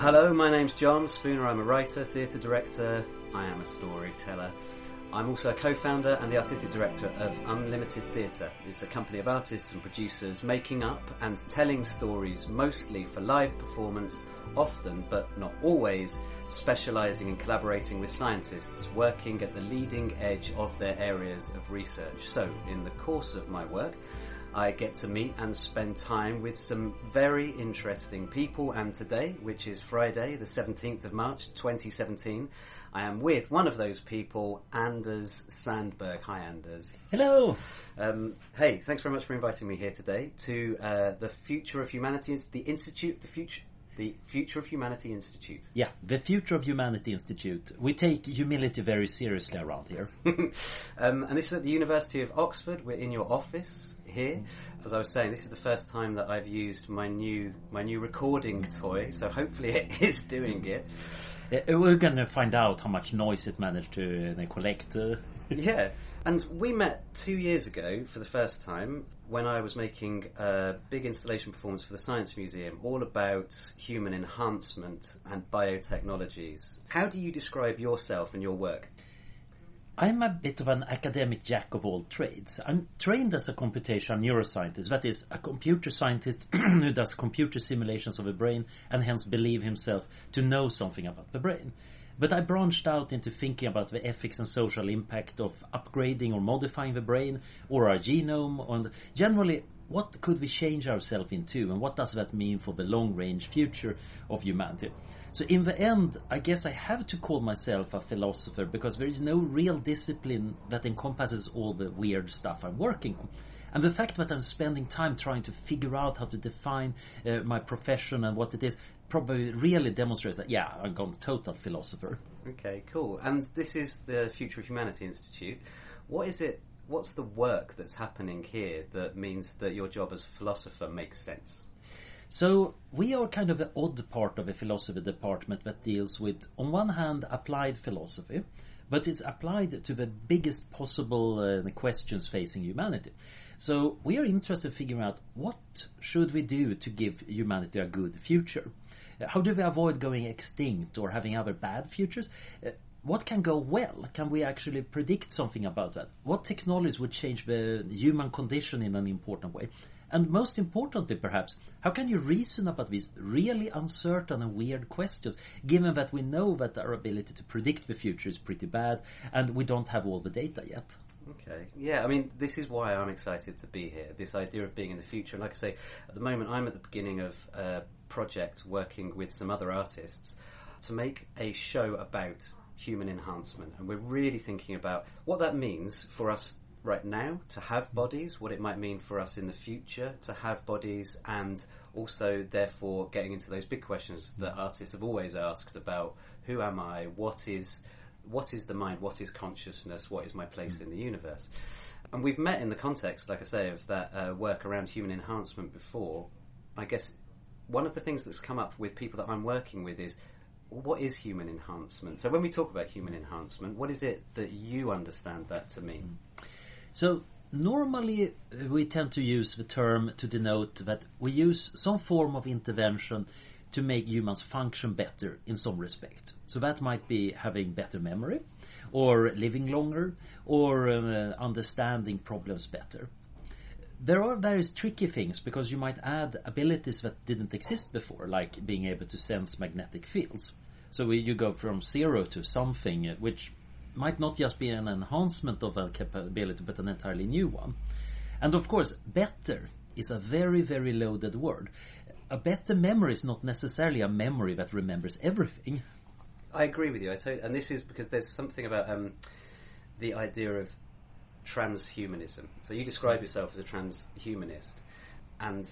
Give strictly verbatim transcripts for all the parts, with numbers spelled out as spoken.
Hello, my name's John Spooner. I'm a writer, theatre director, I am a storyteller. I'm also a co-founder and the artistic director of Unlimited Theatre. It's a company of artists and producers making up and telling stories mostly for live performance, often but not always, specialising in collaborating with scientists working at the leading edge of their areas of research. So, in the course of my work, I get to meet and spend time with some very interesting people, and today, which is Friday the seventeenth of March twenty seventeen, I am with one of those people, Anders Sandberg. Hi, Anders. Hello. Um, hey, thanks very much for inviting me here today to uh, the Future of Humanity, the Institute, the Future... The Future of Humanity Institute. Yeah, the Future of Humanity Institute. We take humility very seriously around here. um, and this is at the University of Oxford. We're in your office here. As I was saying, this is the first time that I've used my new my new recording toy, so hopefully it is doing it. Uh, we're going to find out how much noise it managed to uh, collect. Uh. Yeah, and we met two years ago for the first time when I was making a big installation performance for the Science Museum all about human enhancement and biotechnologies. How do you describe yourself and your work? I'm a bit of an academic jack of all trades. I'm trained as a computational neuroscientist, that is, a computer scientist who does computer simulations of a brain and hence believe himself to know something about the brain. But I branched out into thinking about the ethics and social impact of upgrading or modifying the brain or our genome, and generally what could we change ourselves into and what does that mean for the long-range future of humanity. So in the end, I guess I have to call myself a philosopher because there is no real discipline that encompasses all the weird stuff I'm working on. And the fact that I'm spending time trying to figure out how to define uh, my profession and what it is probably really demonstrates that, yeah, I've gone total philosopher. Okay, cool. And this is the Future of Humanity Institute. What is it, what's the work that's happening here that means that your job as a philosopher makes sense? So we are kind of the odd part of a philosophy department that deals with, on one hand, applied philosophy, but it's applied to the biggest possible uh, questions facing humanity. So we are interested in figuring out what should we do to give humanity a good future. Uh, how do we avoid going extinct or having other bad futures? Uh, what can go well? Can we actually predict something about that? What technologies would change the human condition in an important way? And most importantly, perhaps, how can you reason about these really uncertain and weird questions, given that we know that our ability to predict the future is pretty bad and we don't have all the data yet? Okay. Yeah, I mean, this is why I'm excited to be here, this idea of being in the future. And like I say, at the moment, I'm at the beginning of a project working with some other artists to make a show about human enhancement. And we're really thinking about what that means for us right now to have bodies, what it might mean for us in the future to have bodies, and also therefore getting into those big questions that artists have always asked about who am I, what is what is the mind, what is consciousness, what is my place in the universe. And we've met in the context, like I say, of that uh, work around human enhancement before. I guess one of the things that's come up with people that I'm working with is, what is human enhancement? So when we talk about human enhancement, what is it that you understand that to mean? So normally we tend to use the term to denote that we use some form of intervention to make humans function better in some respect. So that might be having better memory, or living longer, or uh, understanding problems better. There are various tricky things because you might add abilities that didn't exist before, like being able to sense magnetic fields. So we, you go from zero to something which might not just be an enhancement of a capability, but an entirely new one. And of course, better is a very, very loaded word. A better memory is not necessarily a memory that remembers everything. I agree with you. I tell you, and this is because there's something about um, the idea of transhumanism. So you describe yourself as a transhumanist, and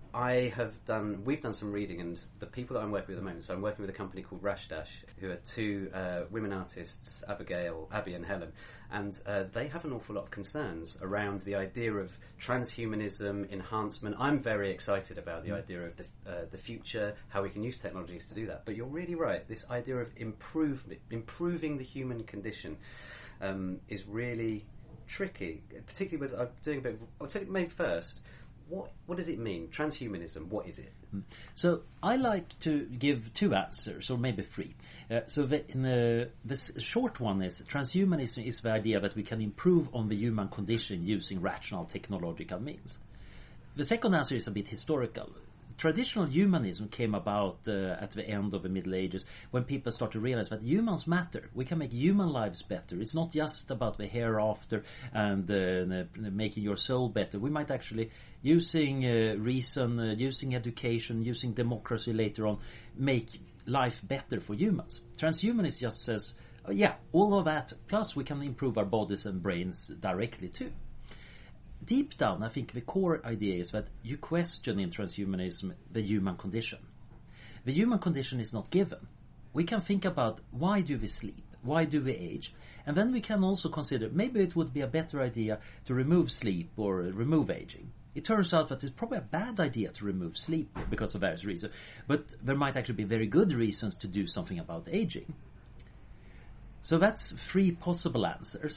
I have done, we've done some reading, and the people that I'm working with at the moment, so I'm working with a company called Rashdash, who are two uh, women artists, Abigail, Abby and Helen, and uh, they have an awful lot of concerns around the idea of transhumanism, enhancement. I'm very excited about the idea of the, uh, the future, how we can use technologies to do that. But you're really right, this idea of improve, improving the human condition um, is really tricky, particularly with, I'm doing a bit of, I'll tell you maybe first, what what does it mean? Transhumanism, what is it? So I like to give two answers, or maybe three. Uh, so the, in the, the short one is, transhumanism is the idea that we can improve on the human condition using rational technological means. The second answer is a bit historical. Traditional humanism came about uh, at the end of the Middle Ages, when people started to realize that humans matter. We can make human lives better. It's not just about the hereafter and uh, making your soul better. We might actually, using uh, reason, uh, using education, using democracy later on, make life better for humans. Transhumanism just says, oh, yeah, all of that, plus we can improve our bodies and brains directly too. Deep down, I think the core idea is that you question in transhumanism the human condition. The human condition is not given. We can think about, why do we sleep? Why do we age? And then we can also consider, maybe it would be a better idea to remove sleep or remove aging. It turns out that it's probably a bad idea to remove sleep because of various reasons. But there might actually be very good reasons to do something about aging. So that's three possible answers.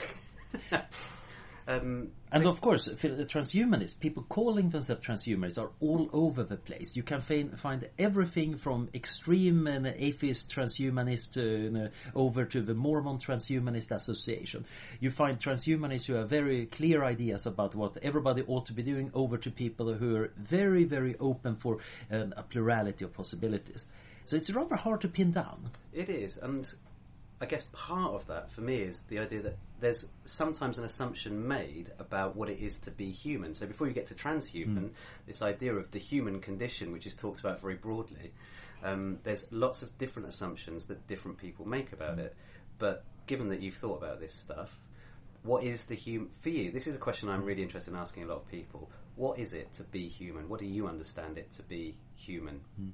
Um, and of course, the transhumanists, people calling themselves transhumanists, are all over the place. You can find, find everything from extreme uh, atheist transhumanists uh, over to the Mormon Transhumanist Association. You find transhumanists who have very clear ideas about what everybody ought to be doing, over to people who are very, very open for uh, a plurality of possibilities. So it's rather hard to pin down. It is, and I guess part of that for me is the idea that there's sometimes an assumption made about what it is to be human. So before you get to transhuman, mm. this idea of the human condition, which is talked about very broadly, um, there's lots of different assumptions that different people make about mm. it. But given that you've thought about this stuff, what is the human for you? This is a question I'm really interested in asking a lot of people. What is it to be human? What do you understand it to be human? Mm.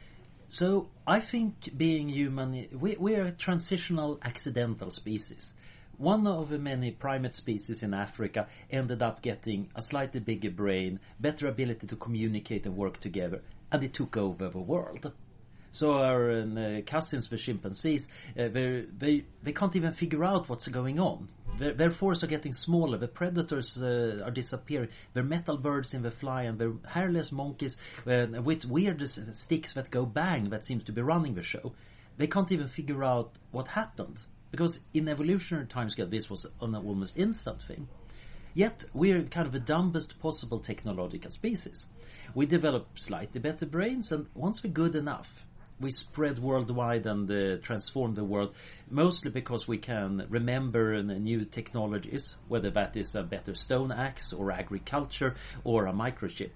So I think being human, we, we are a transitional accidental species. One of the many primate species in Africa ended up getting a slightly bigger brain, better ability to communicate and work together, and it took over the world. So our uh, cousins, the chimpanzees, uh, they they can't even figure out what's going on. Their, their forests are getting smaller. The predators uh, are disappearing. There are metal birds in the fly, and there are hairless monkeys uh, with weird sticks that go bang that seems to be running the show. They can't even figure out what happened, because in evolutionary timescale this was an almost instant thing. Yet we're kind of the dumbest possible technological species. We develop slightly better brains, and once we're good enough, we spread worldwide and uh, transform the world, mostly because we can remember uh, new technologies, whether that is a better stone axe or agriculture or a microchip.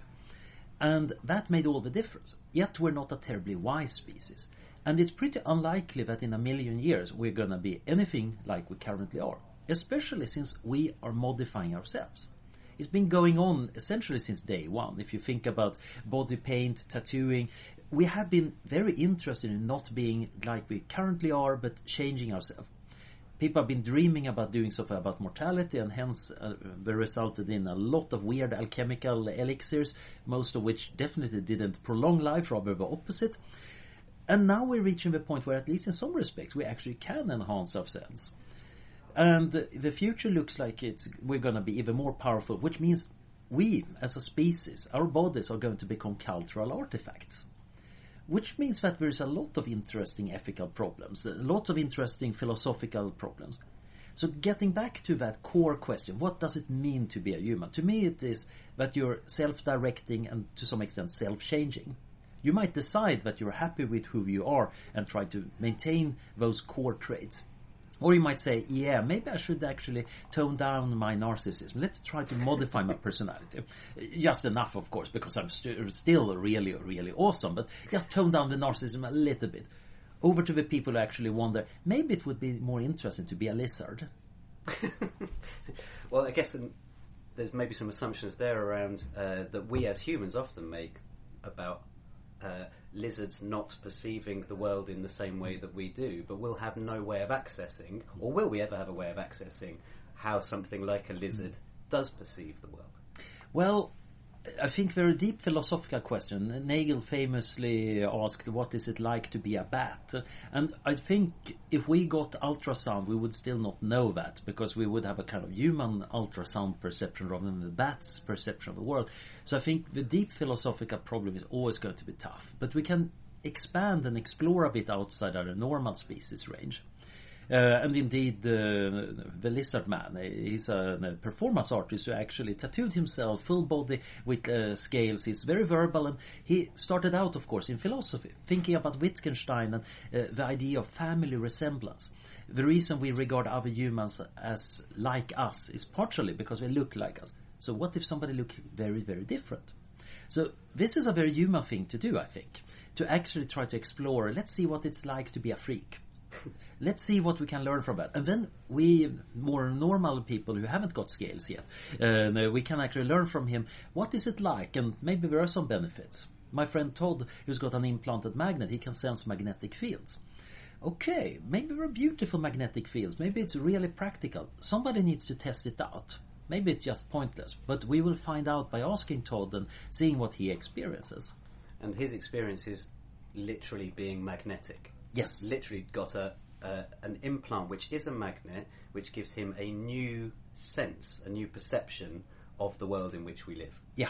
And that made all the difference. Yet we're not a terribly wise species. And it's pretty unlikely that in a million years we're going to be anything like we currently are, especially since we are modifying ourselves. It's been going on essentially since day one. If you think about body paint, tattooing, we have been very interested in not being like we currently are, but changing ourselves. People have been dreaming about doing something about mortality, and hence uh, they resulted in a lot of weird alchemical elixirs, most of which definitely didn't prolong life, rather the opposite. And now we're reaching the point where, at least in some respects, we actually can enhance ourselves. And the future looks like it's we're going to be even more powerful, which means we, as a species, our bodies are going to become cultural artifacts. Which means that there's a lot of interesting ethical problems, a lot of interesting philosophical problems. So getting back to that core question, what does it mean to be a human? To me it is that you're self-directing and to some extent self-changing. You might decide that you're happy with who you are and try to maintain those core traits. Or you might say, yeah, maybe I should actually tone down my narcissism. Let's try to modify my personality. Just enough, of course, because I'm st- still really, really awesome. But just tone down the narcissism a little bit. Over to the people who actually wonder, maybe it would be more interesting to be a lizard. Well, I guess in, there's maybe some assumptions there around uh, that we as humans often make about Uh, lizards not perceiving the world in the same way that we do, but we'll have no way of accessing, or will we ever have a way of accessing how something like a lizard does perceive the world? Well, I think very deep philosophical question. Nagel famously asked, what is it like to be a bat? And I think if we got ultrasound, we would still not know that, because we would have a kind of human ultrasound perception rather than the bat's perception of the world. So I think the deep philosophical problem is always going to be tough. But we can expand and explore a bit outside our normal species range. Uh, and indeed, uh, the lizard man, he's a, a performance artist who actually tattooed himself full body with uh, scales. He's very verbal, and he started out, of course, in philosophy, thinking about Wittgenstein and uh, the idea of family resemblance. The reason we regard other humans as like us is partially because they look like us. So what if somebody looked very, very different? So this is a very human thing to do, I think, to actually try to explore, let's see what it's like to be a freak. Let's see what we can learn from that. And then we, more normal people who haven't got scales yet, uh, we can actually learn from him, what is it like? And maybe there are some benefits. My friend Todd, who's got an implanted magnet, he can sense magnetic fields. Okay, maybe there are beautiful magnetic fields. Maybe it's really practical. Somebody needs to test it out. Maybe it's just pointless. But we will find out by asking Todd and seeing what he experiences. And his experience is literally being magnetic. Yes. Literally got a uh, an implant which is a magnet, which gives him a new sense, a new perception of the world in which we live. Yeah.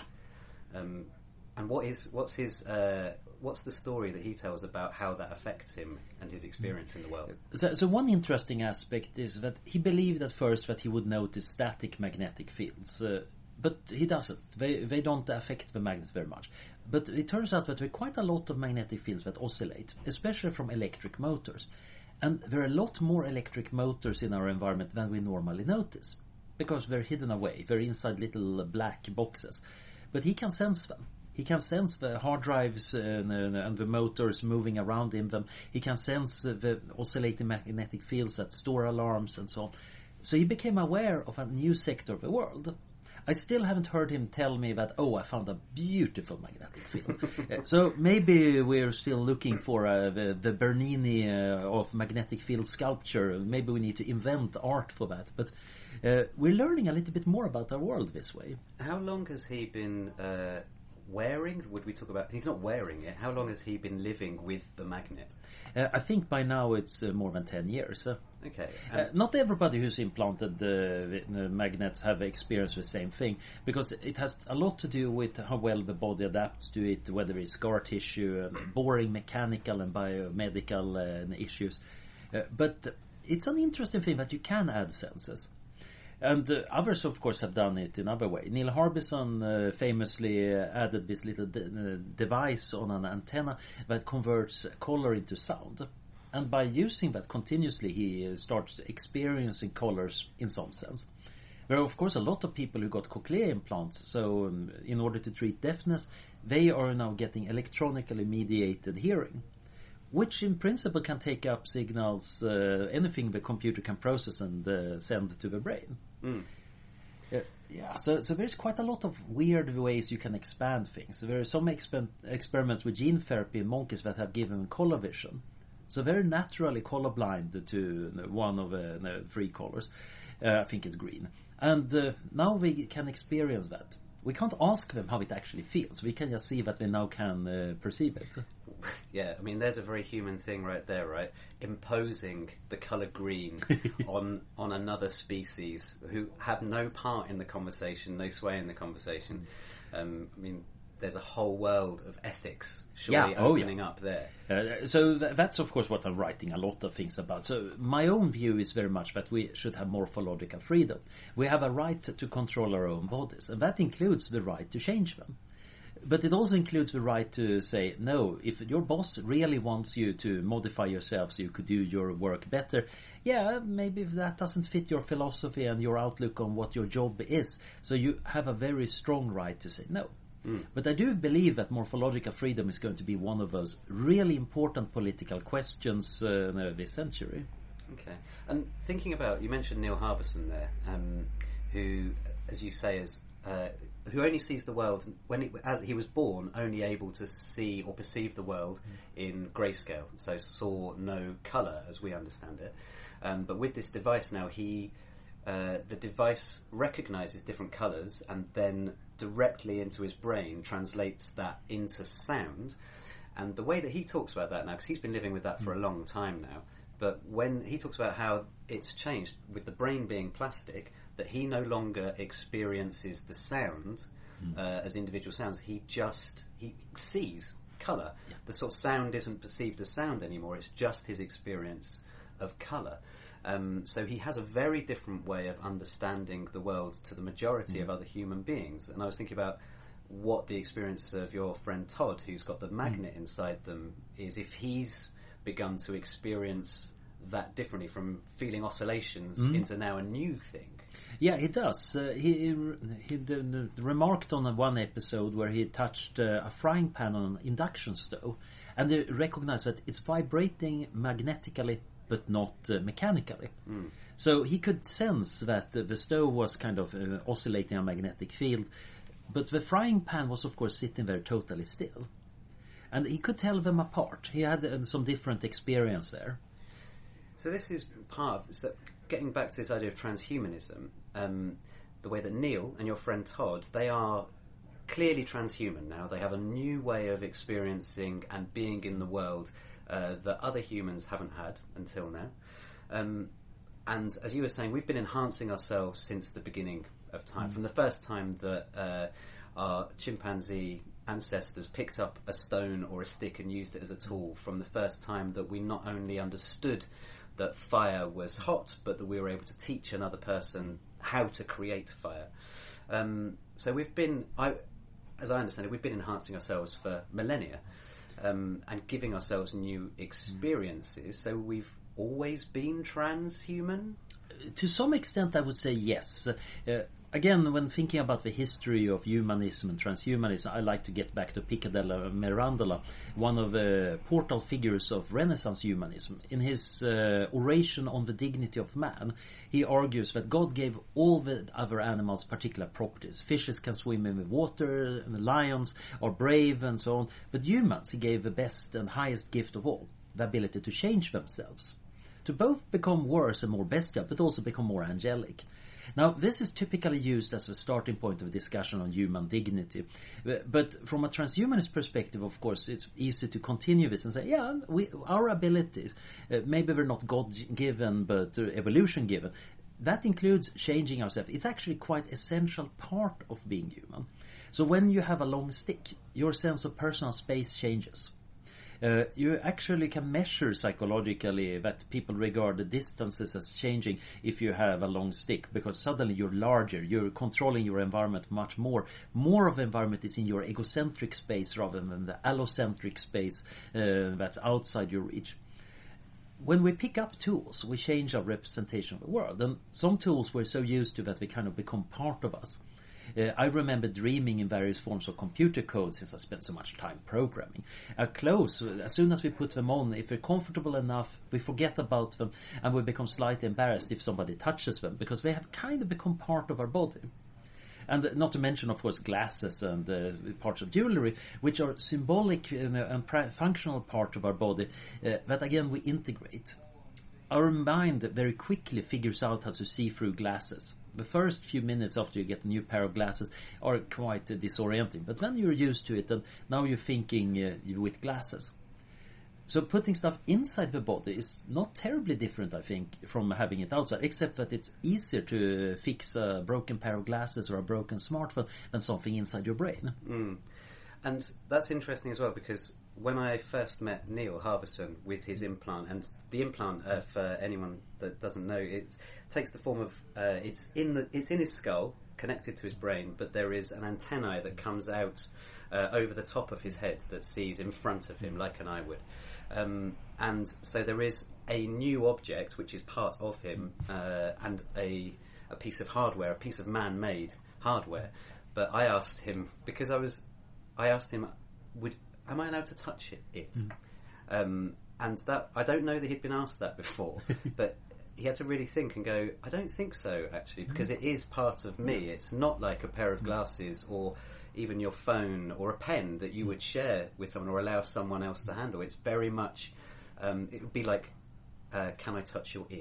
Um, and what is what's his uh, what's the story that he tells about how that affects him and his experience in the world? So, so one interesting aspect is that he believed at first that he would notice static magnetic fields. Uh, But he doesn't. They they don't affect the magnet very much. But it turns out that there are quite a lot of magnetic fields that oscillate, especially from electric motors. And there are a lot more electric motors in our environment than we normally notice, because they're hidden away. They're inside little black boxes. But he can sense them. He can sense the hard drives and, and the motors moving around in them. He can sense the oscillating magnetic fields that store alarms and so on. So he became aware of a new sector of the world. I still haven't heard him tell me that, oh, I found a beautiful magnetic field. So maybe we're still looking for uh, the, the Bernini uh, of magnetic field sculpture. Maybe we need to invent art for that. But uh, we're learning a little bit more about our world this way. How long has he been uh, wearing? Would we talk about... He's not wearing it. How long has he been living with the magnet? Uh, I think by now it's uh, more than ten years. Uh, okay. Uh, not everybody who's implanted the, the magnets have experienced the same thing, because it has a lot to do with how well the body adapts to it, whether it's scar tissue, uh, boring mechanical and biomedical uh, issues. Uh, but it's an interesting thing that you can add senses. And uh, others, of course, have done it in other way. Neil Harbison uh, famously uh, added this little de- uh, device on an antenna that converts color into sound. And by using that continuously, he uh, starts experiencing colors in some sense. There are, of course, a lot of people who got cochlear implants. So um, in order to treat deafness, they are now getting electronically mediated hearing, which in principle can take up signals, uh, anything the computer can process and uh, send to the brain. Mm. Uh, yeah, so so there's quite a lot of weird ways you can expand things. There are some exper- experiments with gene therapy in monkeys that have given color vision. So they're naturally colorblind to one of the uh, three colors. Uh, I think it's green. And uh, now we can experience that. We can't ask them how it actually feels. We can just see that they now can uh, perceive it. Yeah, I mean, there's a very human thing right there, right? Imposing the colour green on on another species who have no part in the conversation, no sway in the conversation. Um, I mean, there's a whole world of ethics surely yeah, oh, opening yeah. up there. Uh, so th- that's, of course, what I'm writing a lot of things about. So my own view is very much that we should have morphological freedom. We have a right to control our own bodies, and that includes the right to change them. But it also includes the right to say, no, if your boss really wants you to modify yourself so you could do your work better, yeah, maybe that doesn't fit your philosophy and your outlook on what your job is. So you have a very strong right to say no. Mm. But I do believe that morphological freedom is going to be one of those really important political questions uh, this century. Okay. And thinking about, you mentioned Neil Harbison there, um, who, as you say, is... Uh, who only sees the world when it, as he was born, only able to see or perceive the world mm. in grayscale, so saw no colour as we understand it. Um, but with this device now, he uh, the device recognises different colours and then directly into his brain translates that into sound. And the way that he talks about that now, because he's been living with that for a long time now, but when he talks about how it's changed with the brain being plastic, that he no longer experiences the sound mm. uh, as individual sounds. He just he sees colour. Yeah. The sort of sound isn't perceived as sound anymore. It's just his experience of colour. Um, so he has a very different way of understanding the world to the majority mm. of other human beings. And I was thinking about what the experience of your friend Todd, who's got the magnet mm. inside them, is if he's begun to experience that differently from feeling oscillations mm. into now a new thing. Yeah, he does. Uh, he he d- d- remarked on a one episode where he touched uh, a frying pan on an induction stove, and they recognized that it's vibrating magnetically but not uh, mechanically. Mm. So he could sense that uh, the stove was kind of uh, oscillating a magnetic field, but the frying pan was of course sitting there totally still. And he could tell them apart. He had uh, some different experience there. So this is part of, so getting back to this idea of transhumanism, um, the way that Neil and your friend Todd, they are clearly transhuman now. They have a new way of experiencing and being in the world uh, that other humans haven't had until now. Um, and as you were saying, we've been enhancing ourselves since the beginning of time, mm. from the first time that uh, our chimpanzee ancestors picked up a stone or a stick and used it as a tool, from the first time that we not only understood that fire was hot, but that we were able to teach another person how to create fire. Um, so we've been, I, as I understand it, we've been enhancing ourselves for millennia um, and giving ourselves new experiences. So we've always been transhuman? To some extent, I would say yes. Uh, Again, when thinking about the history of humanism and transhumanism, I like to get back to Pico della Mirandola, one of the portal figures of Renaissance humanism. In his uh, oration on the dignity of man, he argues that God gave all the other animals particular properties. Fishes can swim in the water, and the lions are brave, and so on. But humans, he gave the best and highest gift of all, the ability to change themselves, to both become worse and more bestial, but also become more angelic. Now, this is typically used as a starting point of discussion on human dignity. But from a transhumanist perspective, of course, it's easy to continue this and say, yeah, we, our abilities, uh, maybe they're not God-given, but uh, evolution-given. That includes changing ourselves. It's actually quite essential part of being human. So when you have a long stick, your sense of personal space changes. Uh, you actually can measure psychologically that people regard the distances as changing if you have a long stick, because suddenly you're larger, you're controlling your environment much more. More of the environment is in your egocentric space rather than the allocentric space uh, that's outside your reach. When we pick up tools, we change our representation of the world, and some tools we're so used to that they kind of become part of us. Uh, I remember dreaming in various forms of computer code since I spent so much time programming. Our clothes, as soon as we put them on, if they're comfortable enough, we forget about them and we become slightly embarrassed if somebody touches them, because they have kind of become part of our body. And not to mention, of course, glasses and uh, parts of jewelry, which are symbolic and, uh, and pra- functional part of our body, uh, that again we integrate. Our mind very quickly figures out how to see through glasses. The first few minutes after you get a new pair of glasses are quite uh, disorienting, but then you're used to it, and now you're thinking uh, with glasses. So putting stuff inside the body is not terribly different, I think, from having it outside, except that it's easier to fix a broken pair of glasses or a broken smartphone than something inside your brain. Mm. And that's interesting as well, because when I first met Neil Harbison with his implant, and the implant, uh, for anyone that doesn't know, it takes the form of uh, it's in the it's in his skull, connected to his brain, but there is an antennae that comes out uh, over the top of his head that sees in front of him like an eye would, um, and so there is a new object which is part of him, uh, and a a piece of hardware, a piece of man-made hardware. But I asked him, because I was, I asked him, would am I allowed to touch it? it? Mm. Um, and that I don't know that he'd been asked that before, but he had to really think and go, I don't think so, actually, because it is part of me. It's not like a pair of glasses or even your phone or a pen that you would share with someone or allow someone else to handle. It's very much, um, it would be like, uh, can I touch your ear?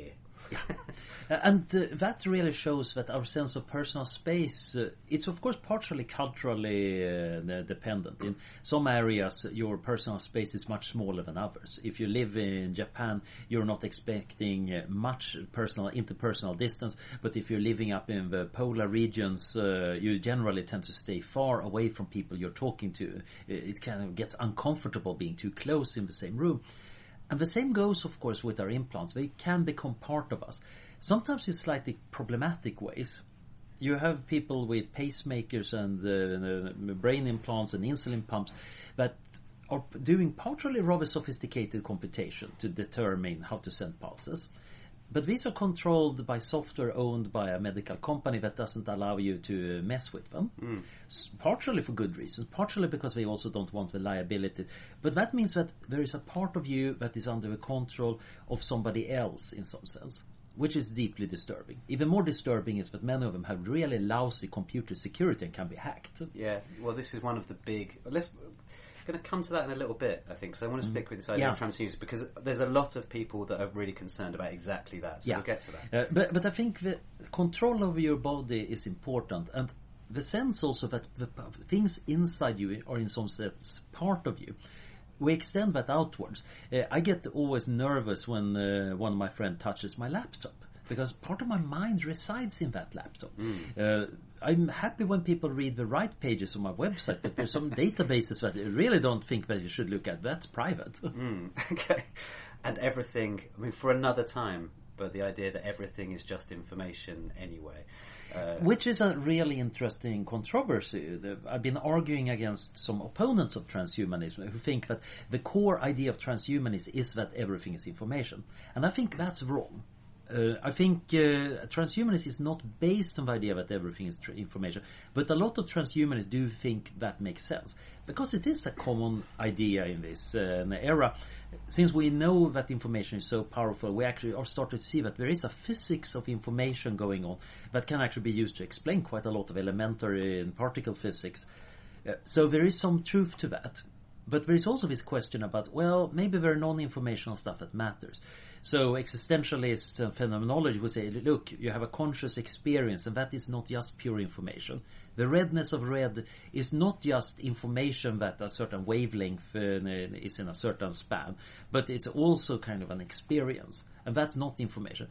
Uh, and uh, that really shows that our sense of personal space, uh, it's of course partially culturally uh, dependent. In some areas, your personal space is much smaller than others. If you live in Japan, you're not expecting uh, much personal, interpersonal distance, but if you're living up in the polar regions, uh, you generally tend to stay far away from people you're talking to. It kind of gets uncomfortable being too close in the same room. And the same goes, of course, with our implants. They can become part of us. Sometimes in slightly problematic ways. You have people with pacemakers and uh, brain implants and insulin pumps that are doing partially rather sophisticated computation to determine how to send pulses. But these are controlled by software owned by a medical company that doesn't allow you to mess with them. Mm. Partially for good reasons, partially because they also don't want the liability. But that means that there is a part of you that is under the control of somebody else in some sense, which is deeply disturbing. Even more disturbing is that many of them have really lousy computer security and can be hacked. Yeah, well, this is one of the big... Let's... going to come to that in a little bit, I think. So I want to stick with this idea yeah. of transhumanism because there's a lot of people that are really concerned about exactly that. So yeah. we'll get to that. Uh, but, but I think the control over your body is important, and the sense also that the things inside you are in some sense part of you. We extend that outwards. Uh, I get always nervous when uh, one of my friends touches my laptop, because part of my mind resides in that laptop. Mm. Uh, I'm happy when people read the right pages of my website, but there's some databases that I really don't think that you should look at. That's private. Mm, okay. And everything, I mean, for another time, but the idea that everything is just information anyway. Uh, Which is a really interesting controversy. I've been arguing against some opponents of transhumanism who think that the core idea of transhumanism is that everything is information. And I think that's wrong. Uh, I think uh, transhumanism is not based on the idea that everything is tr- information, but a lot of transhumanists do think that makes sense, because it is a common idea in this uh, era. Since we know that information is so powerful, we actually are starting to see that there is a physics of information going on that can actually be used to explain quite a lot of elementary and particle physics. Uh, so there is some truth to that. But there is also this question about, well, maybe there are non-informational stuff that matters. So existentialists and phenomenology would say, look, you have a conscious experience, and that is not just pure information. The redness of red is not just information that a certain wavelength uh, is in a certain span, but it's also kind of an experience, and that's not information.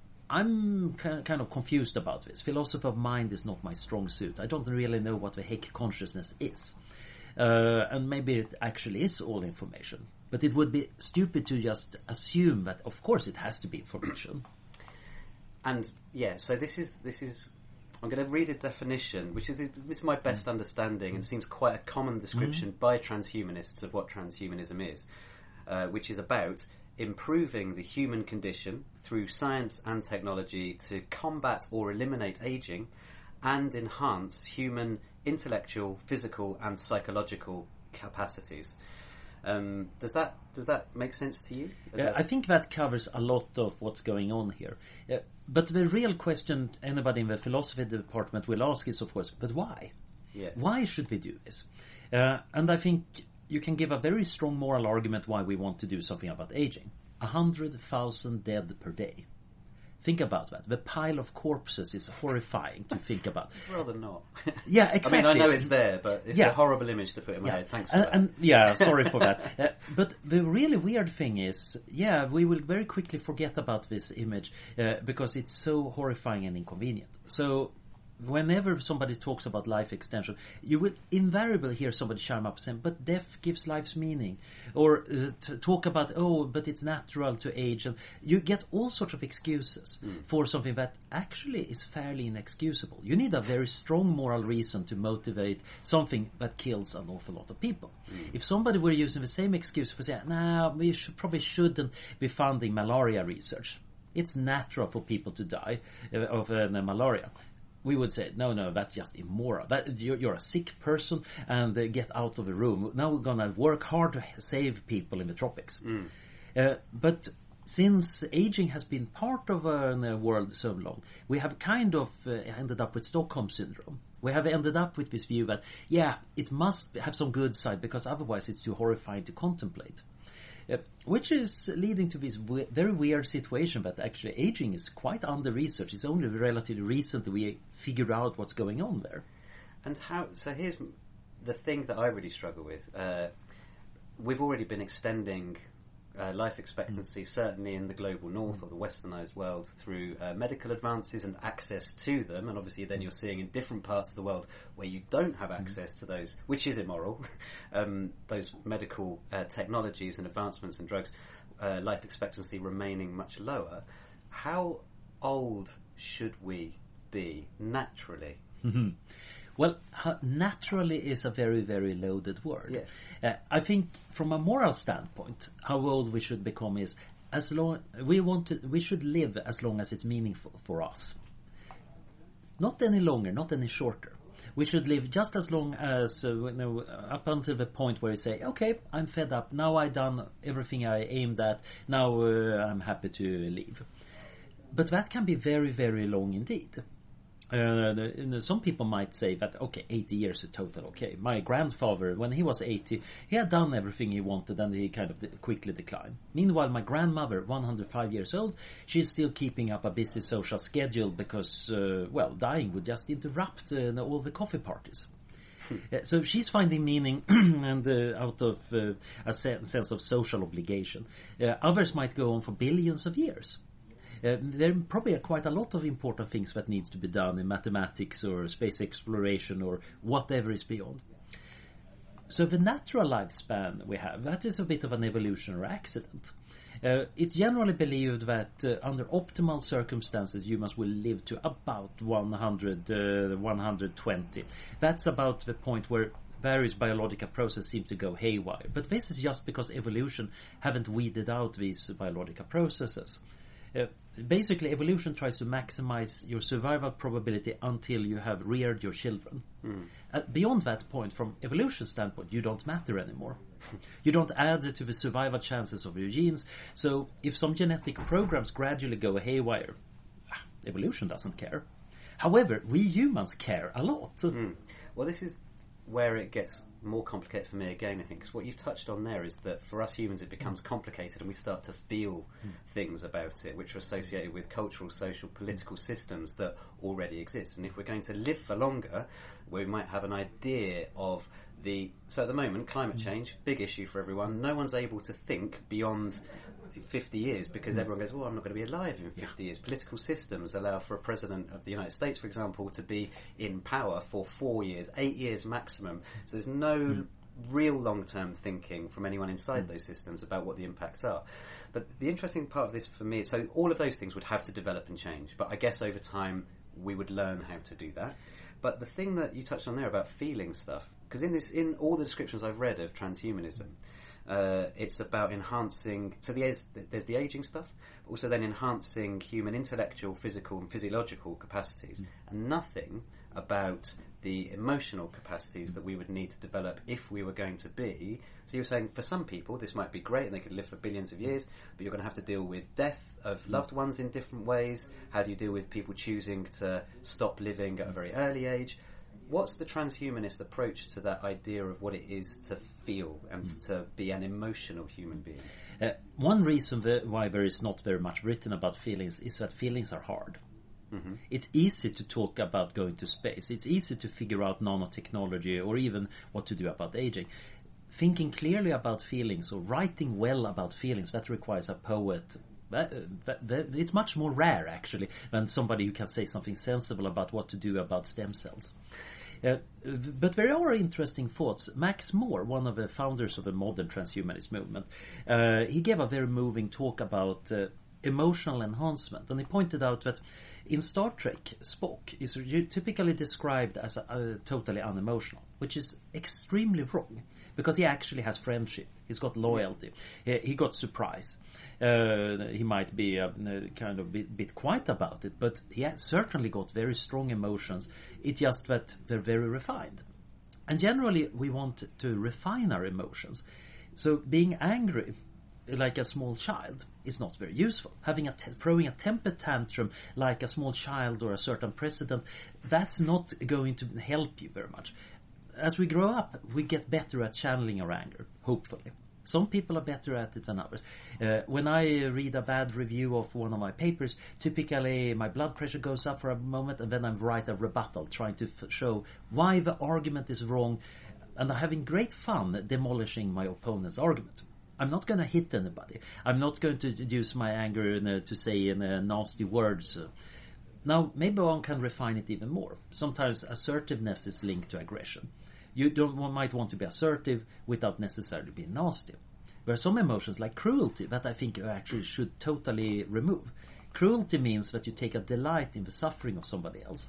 I'm kind of confused about this. Philosophy of mind is not my strong suit. I don't really know what the heck consciousness is. Uh, and maybe it actually is all information. But it would be stupid to just assume that, of course, it has to be information. And, yeah, so this is... this is. I'm going to read a definition, which is, this is my best mm. understanding, and seems quite a common description mm. by transhumanists of what transhumanism is, uh, which is about improving the human condition through science and technology to combat or eliminate aging and enhance human intellectual, physical and psychological capacities. Um, does that does that make sense to you? Uh, that... I think that covers a lot of what's going on here. Uh, but the real question anybody in the philosophy department will ask is, of course, but why? Yeah. Why should we do this? Uh, and I think you can give a very strong moral argument why we want to do something about aging. A hundred thousand dead per day. Think about that. The pile of corpses is horrifying to think about. Rather not. Yeah, exactly. I mean, I know it's there, but it's yeah. a horrible image to put in my yeah. head. Thanks for and, that. And, yeah, sorry for that. Uh, but the really weird thing is, yeah, we will very quickly forget about this image uh, because it's so horrifying and inconvenient. So whenever somebody talks about life extension, you will invariably hear somebody chime up saying, but death gives life's meaning. Or uh, to talk about, oh, but it's natural to age. And you get all sorts of excuses mm. for something that actually is fairly inexcusable. You need a very strong moral reason to motivate something that kills an awful lot of people. Mm. If somebody were using the same excuse for saying, nah, we should, probably shouldn't be funding malaria research. It's natural for people to die uh, of uh, malaria. We would say, no, no, that's just immoral. That, you're, you're a sick person and uh, get out of the room. Now we're going to work hard to save people in the tropics. Mm. Uh, but since aging has been part of uh, the world so long, we have kind of uh, ended up with Stockholm Syndrome. We have ended up with this view that, yeah, it must have some good side because otherwise it's too horrifying to contemplate. Uh, which is leading to this w- very weird situation that actually aging is quite under-researched. It's only relatively recent that we figured out what's going on there. And how, so here's the thing that I really struggle with. Uh, we've already been extending uh, life expectancy, mm. certainly in the global north or the westernized world, through uh, medical advances and access to them. And obviously then you're seeing in different parts of the world where you don't have access mm. to those, which is immoral, um, those medical uh, technologies and advancements and drugs, uh, life expectancy remaining much lower. How old should we be naturally? Mm-hmm. Well, naturally is a very, very loaded word. Yes. Uh, I think from a moral standpoint, how old we should become is as long we want to, we should live as long as it's meaningful for us. Not any longer, not any shorter. We should live just as long as, uh, you know, up until the point where you say, okay, I'm fed up. Now I've done everything I aimed at. Now uh, I'm happy to leave. But that can be very, very long indeed. Uh, the, some people might say that, okay, eighty years is total okay. My grandfather, when he was eighty, he had done everything he wanted and he kind of de- quickly declined. Meanwhile, my grandmother, one hundred five years old, she's still keeping up a busy social schedule because, uh, well, dying would just interrupt uh, all the coffee parties. uh, so she's finding meaning and uh, out of uh, a se- sense of social obligation. Uh, others might go on for billions of years. Uh, there probably are quite a lot of important things that needs to be done in mathematics or space exploration or whatever is beyond. So the natural lifespan we have, that is a bit of an evolutionary accident. Uh, it's generally believed that uh, under optimal circumstances humans will live to about one hundred, uh, one hundred twenty. That's about the point where various biological processes seem to go haywire. But this is just because evolution haven't weeded out these biological processes. Uh, basically, evolution tries to maximize your survival probability until you have reared your children. Mm. Uh, beyond that point, from evolution standpoint, you don't matter anymore. You don't add to the survival chances of your genes. So if some genetic programs gradually go haywire, evolution doesn't care. However, we humans care a lot. Mm. Well, this is where it gets more complicated for me again, I think, because what you've touched on there is that for us humans it becomes complicated and we start to feel mm. things about it which are associated with cultural, social, political systems that already exist. And if we're going to live for longer, we might have an idea of the... So at the moment, climate change, big issue for everyone. No one's able to think beyond fifty years because everyone goes, well, I'm not going to be alive in fifty yeah. years. Political systems allow for a president of the United States, for example, to be in power for four years, eight years maximum. So there's no mm. real long-term thinking from anyone inside mm. those systems about what the impacts are. But the interesting part of this for me, so all of those things would have to develop and change. But I guess over time we would learn how to do that. But the thing that you touched on there about feeling stuff, because in this, in all the descriptions I've read of transhumanism, Uh, it's about enhancing, so the, there's the aging stuff, but also then enhancing human intellectual, physical and physiological capacities, mm. and nothing about the emotional capacities that we would need to develop if we were going to be. So you're saying for some people this might be great and they could live for billions of years, but you're going to have to deal with death of loved ones in different ways. How do you deal with people choosing to stop living at a very early age? What's the transhumanist approach to that idea of what it is to feel and mm. to be an emotional human being? Uh, one reason why there is not very much written about feelings is that feelings are hard. Mm-hmm. It's easy to talk about going to space. It's easy to figure out nanotechnology or even what to do about aging. Thinking clearly about feelings or writing well about feelings, that requires a poet. That, that, that, it's much more rare, actually, than somebody who can say something sensible about what to do about stem cells. Uh, but there are interesting thoughts. Max Moore, one of the founders of the modern transhumanist movement, uh, he gave a very moving talk about uh, emotional enhancement. And he pointed out that in Star Trek, Spock is typically described as a, a totally unemotional, which is extremely wrong, because he actually has friendship. He's got loyalty. He, he got surprise. Uh, he might be uh, kind of bit, bit quiet about it, but he has certainly got very strong emotions. It's just that they're very refined. And generally, we want to refine our emotions. So being angry like a small child is not very useful. Having a te- throwing a temper tantrum like a small child or a certain president, that's not going to help you very much. As we grow up, we get better at channeling our anger, hopefully. Some people are better at it than others. Uh, when I read a bad review of one of my papers, typically my blood pressure goes up for a moment, and then I write a rebuttal trying to f- show why the argument is wrong, and I'm having great fun demolishing my opponent's argument. I'm not going to hit anybody. I'm not going to use my anger in, uh, to say in uh, nasty words. Now, maybe one can refine it even more. Sometimes assertiveness is linked to aggression. You don't one might want to be assertive without necessarily being nasty. There are some emotions like cruelty that I think you actually should totally remove. Cruelty means that you take a delight in the suffering of somebody else.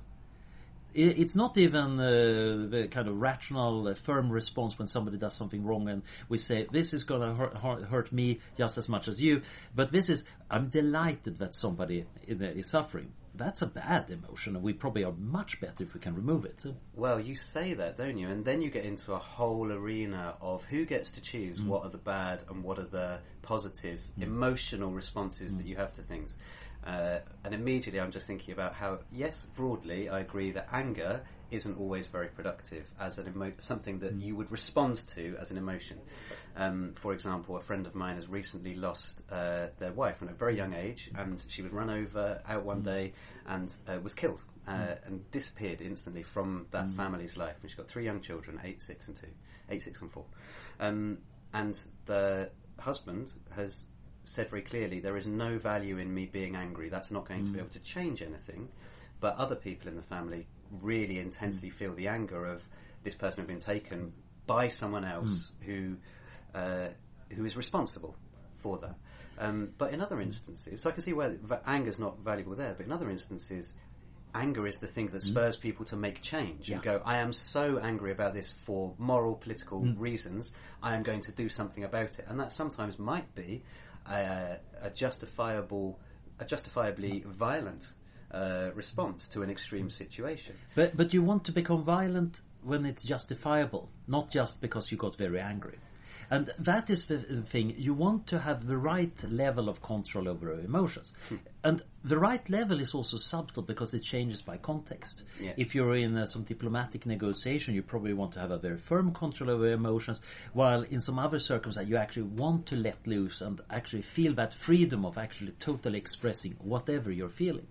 It's not even uh, the kind of rational, uh, firm response when somebody does something wrong and we say, this is going to hurt, hurt me just as much as you. But this is, I'm delighted that somebody is suffering. That's a bad emotion, and we probably are much better if we can remove it. Well, you say that, don't you? And then you get into a whole arena of who gets to choose mm. what are the bad and what are the positive mm. emotional responses mm. that you have to things. Uh, and immediately I'm just thinking about how, yes, broadly, I agree that anger isn't always very productive as an emo- something that you would respond to as an emotion. Um, for example, a friend of mine has recently lost uh, their wife at a very young age, and she was run over out one day and uh, was killed uh, mm. and disappeared instantly from that mm. family's life. And she's got three young children, eight, six, and two, eight, six, and four. Um, and the husband has said very clearly, there is no value in me being angry. That's not going mm. to be able to change anything. But other people in the family really intensely mm. feel the anger of this person having been taken by someone else mm. who uh, who is responsible for that. Um, but in other instances, so I can see where anger is not valuable there, but in other instances, anger is the thing that spurs mm. people to make change yeah. and go, I am so angry about this for moral, political mm. reasons, I am going to do something about it. And that sometimes might be a, a justifiable, a justifiably violent uh, response to an extreme situation. But but you want to become violent when it's justifiable, not just because you got very angry. And that is the thing. You want to have the right level of control over your emotions. Hmm. And the right level is also subtle because it changes by context. Yeah. If you're in uh, some diplomatic negotiation, you probably want to have a very firm control over your emotions, while in some other circumstances you actually want to let loose and actually feel that freedom of actually totally expressing whatever you're feeling.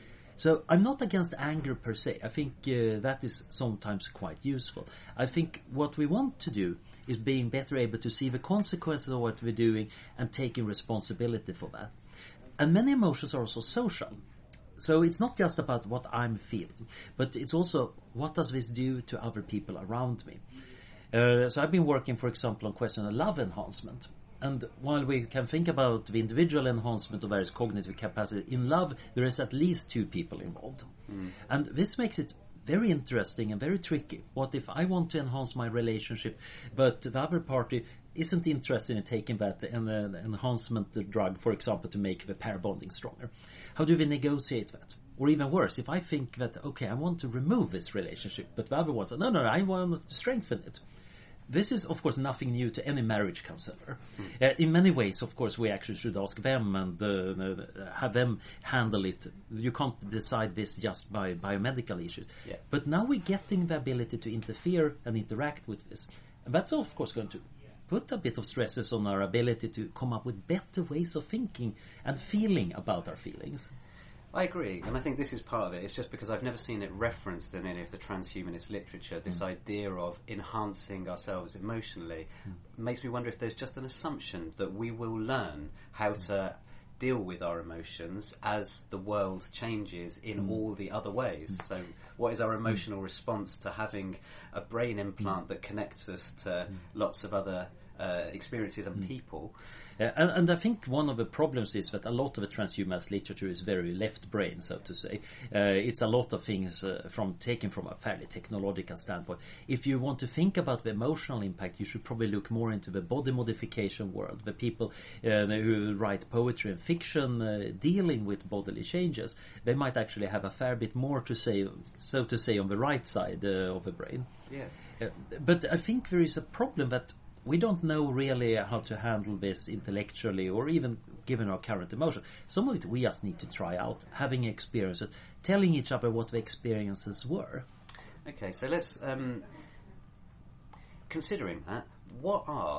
So I'm not against anger per se. I think uh, that is sometimes quite useful. I think what we want to do is being better able to see the consequences of what we're doing and taking responsibility for that. And many emotions are also social. So it's not just about what I'm feeling, but it's also what does this do to other people around me. Uh, so I've been working, for example, on question of love enhancement. And while we can think about the individual enhancement of various cognitive capacity, in love there is at least two people involved. Mm. And this makes it very interesting and very tricky. What if I want to enhance my relationship, but the other party isn't interested in taking that en- enhancement drug, for example, to make the pair bonding stronger? How do we negotiate that? Or even worse, if I think that, okay, I want to remove this relationship, but the other one says, no, no, I want to strengthen it. This is, of course, nothing new to any marriage counselor. Mm. Uh, in many ways, of course, we actually should ask them and uh, have them handle it. You can't decide this just by biomedical issues. Yeah. But now we're getting the ability to interfere and interact with this. And that's, of course, going to put a bit of stresses on our ability to come up with better ways of thinking and feeling about our feelings. I agree, and I think this is part of it. It's just because I've never seen it referenced in any of the transhumanist literature, this mm. idea of enhancing ourselves emotionally. Mm. Makes me wonder if there's just an assumption that we will learn how mm. to deal with our emotions as the world changes in mm. all the other ways. Mm. So what is our emotional mm. response to having a brain implant mm. that connects us to mm. lots of other uh, experiences and mm. people? Uh, and, and I think one of the problems is that a lot of the transhumanist literature is very left brain, so to say. Uh, it's a lot of things uh, from taken from a fairly technological standpoint. If you want to think about the emotional impact, you should probably look more into the body modification world. The people uh, who write poetry and fiction uh, dealing with bodily changes, they might actually have a fair bit more to say, so to say, on the right side uh, of the brain. Yeah. Uh, but I think there is a problem that we don't know really how to handle this intellectually or even given our current emotion. Some of it we just need to try out, having experiences, telling each other what the experiences were. Okay, so let's, um, considering that, what are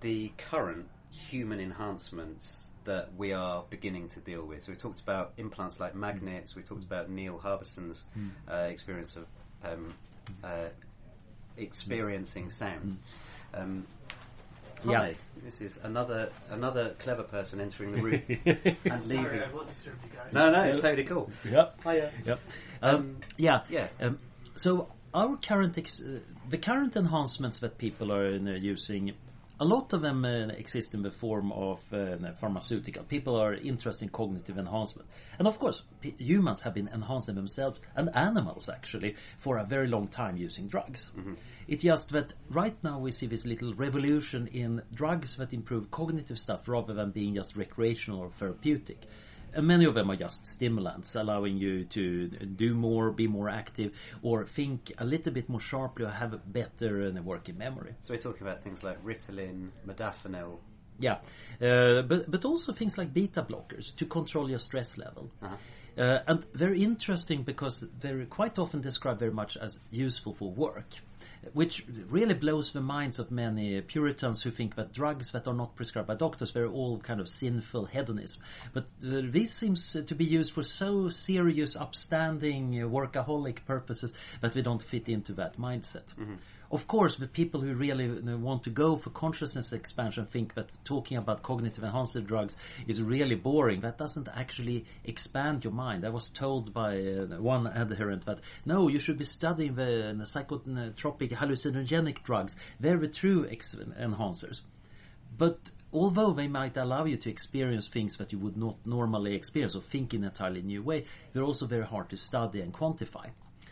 the current human enhancements that we are beginning to deal with. So we talked about implants like magnets. We talked about Neil Harbison's mm. uh, experience of um, uh, experiencing sound. Mm. Um, Hi. Yeah. This is another another clever person entering the room and leaving. Sorry, I won't disturb you guys. No, no, it's totally cool. Yep. Hiya. Yep. Um, um, yeah. Yeah. Um, so our current ex- uh, the current enhancements that people are uh, using, a lot of them uh, exist in the form of uh, pharmaceutical. People are interested in cognitive enhancement. And of course, p- humans have been enhancing themselves, and animals actually, for a very long time using drugs. Mm-hmm. It's just that right now we see this little revolution in drugs that improve cognitive stuff rather than being just recreational or therapeutic. And many of them are just stimulants, allowing you to do more, be more active, or think a little bit more sharply, or have a better uh, working memory. So we're talking about things like Ritalin, modafinil. Yeah, uh, but but also things like beta blockers to control your stress level. Uh-huh. Uh, and very interesting because they're quite often described very much as useful for work, which really blows the minds of many Puritans who think that drugs that are not prescribed by doctors, they're all kind of sinful hedonism. But uh, this seems to be used for so serious, upstanding, uh, workaholic purposes that we don't fit into that mindset. Mm-hmm. Of course, the people who really want to go for consciousness expansion think that talking about cognitive enhancing drugs is really boring. That doesn't actually expand your mind. I was told by uh, one adherent that, no, you should be studying the, the psychotropic hallucinogenic drugs. They're the true ex- enhancers. But although they might allow you to experience things that you would not normally experience or think in an entirely new way, they're also very hard to study and quantify.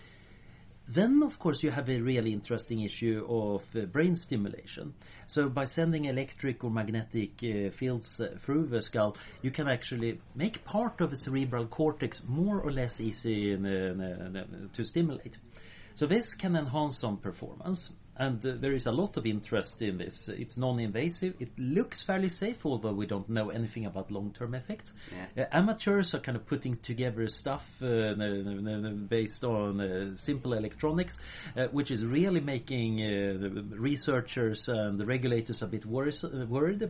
Then, of course, you have a really interesting issue of uh, brain stimulation. So by sending electric or magnetic uh, fields uh, through the skull, you can actually make part of the cerebral cortex more or less easy uh, uh, to stimulate. So this can enhance some performance. And uh, there is a lot of interest in this. It's non-invasive. It looks fairly safe, although we don't know anything about long-term effects. Yeah. Uh, amateurs are kind of putting together stuff uh, based on uh, simple electronics, uh, which is really making uh, the researchers and the regulators a bit worries, uh, worried.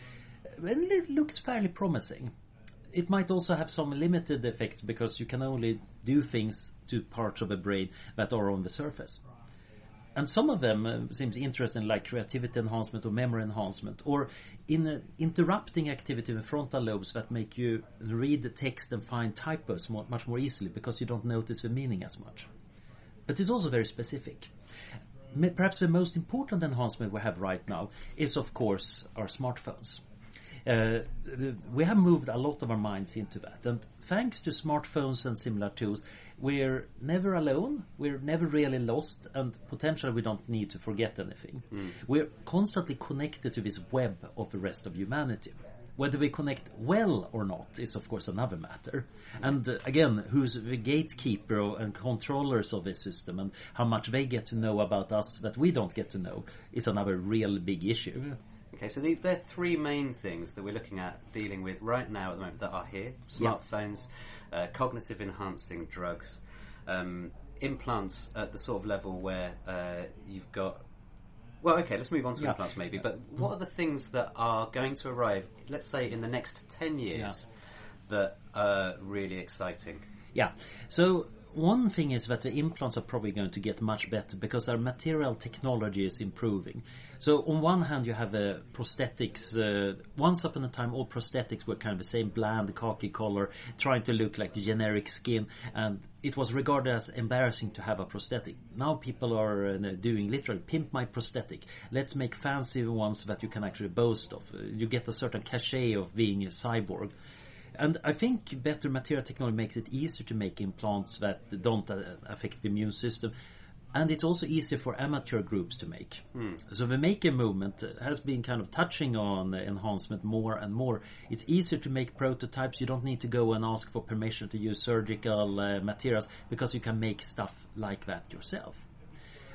And it looks fairly promising. It might also have some limited effects because you can only do things to parts of the brain that are on the surface. And some of them uh, seems interesting, like creativity enhancement or memory enhancement, or in uh, interrupting activity in the frontal lobes that make you read the text and find typos more, much more easily because you don't notice the meaning as much. But it's also very specific. Perhaps the most important enhancement we have right now is, of course, our smartphones. Uh, we have moved a lot of our minds into that, and thanks to smartphones and similar tools, we're never alone, we're never really lost, and potentially we don't need to forget anything. Mm. We're constantly connected to this web of the rest of humanity. Whether we connect well or not is, of course, another matter. And uh, again, who's the gatekeeper and controllers of this system, and how much they get to know about us that we don't get to know, is another real big issue. Okay, so these, there are three main things that we're looking at dealing with right now at the moment that are here. Smartphones, yeah. uh, cognitive enhancing drugs, um, implants at the sort of level where uh, you've got... Well, okay, let's move on to yeah. implants maybe, but what are the things that are going to arrive, let's say, in the next ten years yeah. that are really exciting? Yeah, so... One thing is that the implants are probably going to get much better because our material technology is improving. So on one hand you have uh, prosthetics. Uh, once upon a time all prosthetics were kind of the same bland khaki color, trying to look like generic skin, and it was regarded as embarrassing to have a prosthetic. Now people are uh, doing literally pimp my prosthetic. Let's make fancy ones that you can actually boast of. Uh, you get a certain cachet of being a cyborg. And I think better material technology makes it easier to make implants that don't uh, affect the immune system. And it's also easier for amateur groups to make. Mm. So the maker movement has been kind of touching on enhancement more and more. It's easier to make prototypes. You don't need to go and ask for permission to use surgical uh, materials because you can make stuff like that yourself.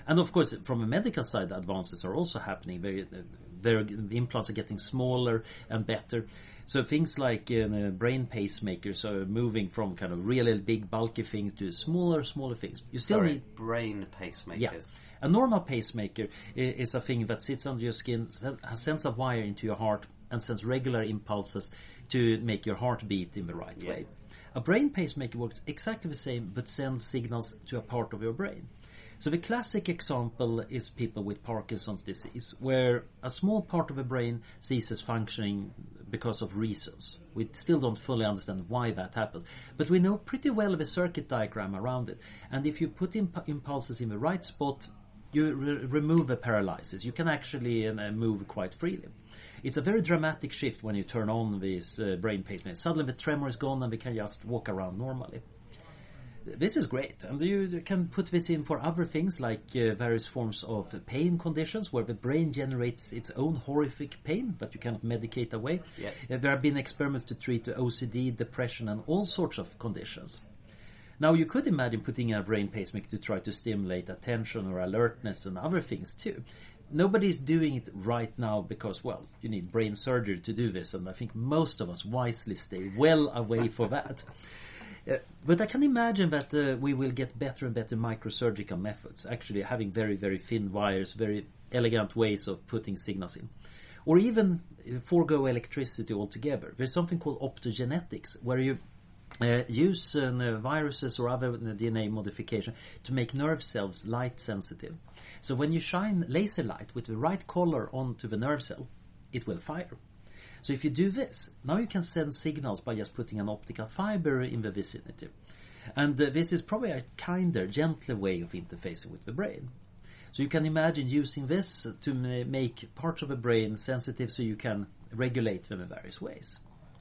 And of course, from a medical side, advances are also happening. Very, very, the implants are getting smaller and better. So things like uh, brain pacemakers are moving from kind of really big, bulky things to smaller, smaller things. You still Sorry, need brain pacemakers. Yeah. A normal pacemaker is a thing that sits under your skin, sends a wire into your heart, and sends regular impulses to make your heart beat in the right Yeah. way. A brain pacemaker works exactly the same, but sends signals to a part of your brain. So the classic example is people with Parkinson's disease, where a small part of the brain ceases functioning because of reasons. We still don't fully understand why that happens, but we know pretty well the circuit diagram around it. And if you put imp- impulses in the right spot, you re- remove the paralysis. You can actually uh, move quite freely. It's a very dramatic shift when you turn on this uh, brain pacemaker. Suddenly the tremor is gone and we can just walk around normally. This is great, and you can put this in for other things like uh, various forms of pain conditions where the brain generates its own horrific pain that you cannot medicate away. Yeah. Uh, there have been experiments to treat O C D, depression, and all sorts of conditions. Now, you could imagine putting a brain pacemaker to try to stimulate attention or alertness and other things too. Nobody's doing it right now because, well, you need brain surgery to do this, and I think most of us wisely stay well away from that. Uh, but I can imagine that uh, we will get better and better microsurgical methods, actually having very, very thin wires, very elegant ways of putting signals in. Or even uh, forego electricity altogether. There's something called optogenetics, where you uh, use uh, viruses or other uh, D N A modification to make nerve cells light sensitive. So when you shine laser light with the right color onto the nerve cell, it will fire. So if you do this, now you can send signals by just putting an optical fiber in the vicinity. And uh, this is probably a kinder, gentler way of interfacing with the brain. So you can imagine using this to ma- make parts of the brain sensitive so you can regulate them in various ways.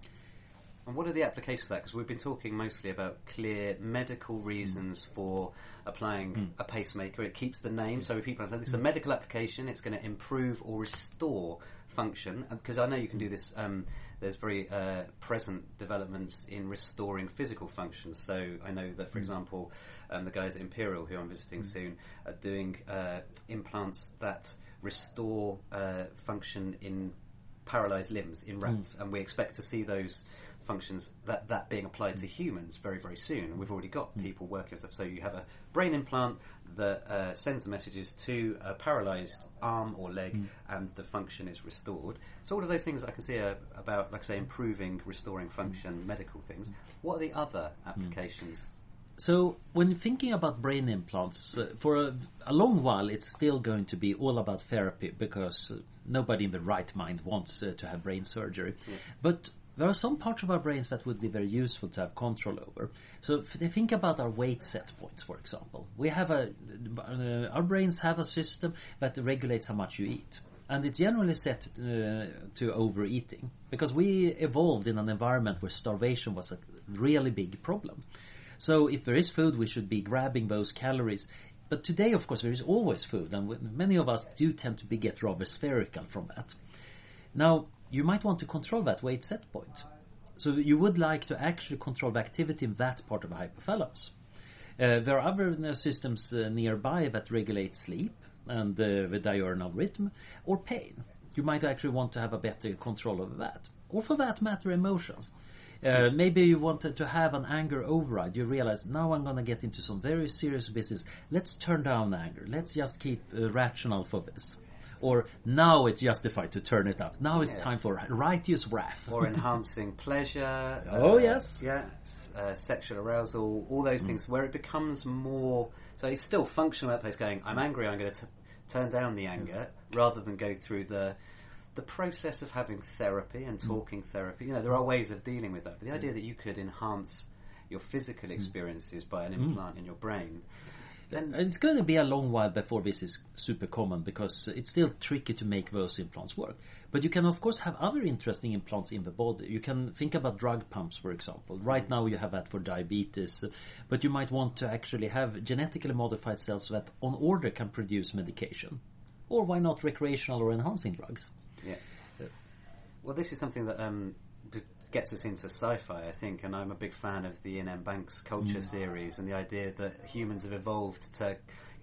And what are the applications of that? Because we've been talking mostly about clear medical reasons mm. for applying mm. a pacemaker. It keeps the name, so people understand this is a medical application. It's going to improve or restore function. Because I know you can do this. Um, there's very uh, present developments in restoring physical functions. So I know that, for mm. example, um, the guys at Imperial, who I'm visiting mm. soon, are doing uh, implants that restore uh, function in paralysed limbs in rats, mm. and we expect to see those functions that that being applied to humans very very soon, and we've already got people working on stuff. So you have a brain implant that uh, sends the messages to a paralysed arm or leg, mm. and the function is restored. So all of those things I can see are about, like I say, improving, restoring function, mm. medical things. What are the other applications? Mm. So when thinking about brain implants, uh, for a, a long while it's still going to be all about therapy, because uh, nobody in the right mind wants uh, to have brain surgery. Yeah. But there are some parts of our brains that would be very useful to have control over. So if you think about our weight set points, for example. We have a, uh, our brains have a system that regulates how much you eat. And it's generally set uh, to overeating, because we evolved in an environment where starvation was a really big problem. So if there is food, we should be grabbing those calories. But today, of course, there is always food, and many of us do tend to be get rather spherical from that. Now, you might want to control that weight set point. So you would like to actually control the activity in that part of the hypothalamus. Uh, there are other uh, systems uh, nearby that regulate sleep and uh, the diurnal rhythm, or pain. You might actually want to have a better control over that. Or for that matter, emotions. Uh, maybe you wanted to have an anger override. You realize, now I'm going to get into some very serious business. Let's turn down anger. Let's just keep uh, rational for this. Or now it's justified to turn it up. Now it's yeah. time for righteous wrath. Or enhancing pleasure. Oh, uh, yes. Yeah. Uh, sexual arousal, all those mm. things, where it becomes more... So it's still functional at that place going, I'm angry, I'm going to turn down the anger, mm. rather than go through the... The process of having therapy and talking mm. therapy, you know, there are ways of dealing with that. But the idea that you could enhance your physical experiences mm. by an implant mm. in your brain, then it's going to be a long while before this is super common, because it's still tricky to make those implants work. But you can, of course, have other interesting implants in the body. You can think about drug pumps, for example. Right now you have that for diabetes, but you might want to actually have genetically modified cells that on order can produce medication. Or why not recreational or enhancing drugs? Yeah. Well, this is something that um, gets us into sci-fi, I think, and I'm a big fan of the Iain M. Banks culture mm. series, and the idea that humans have evolved to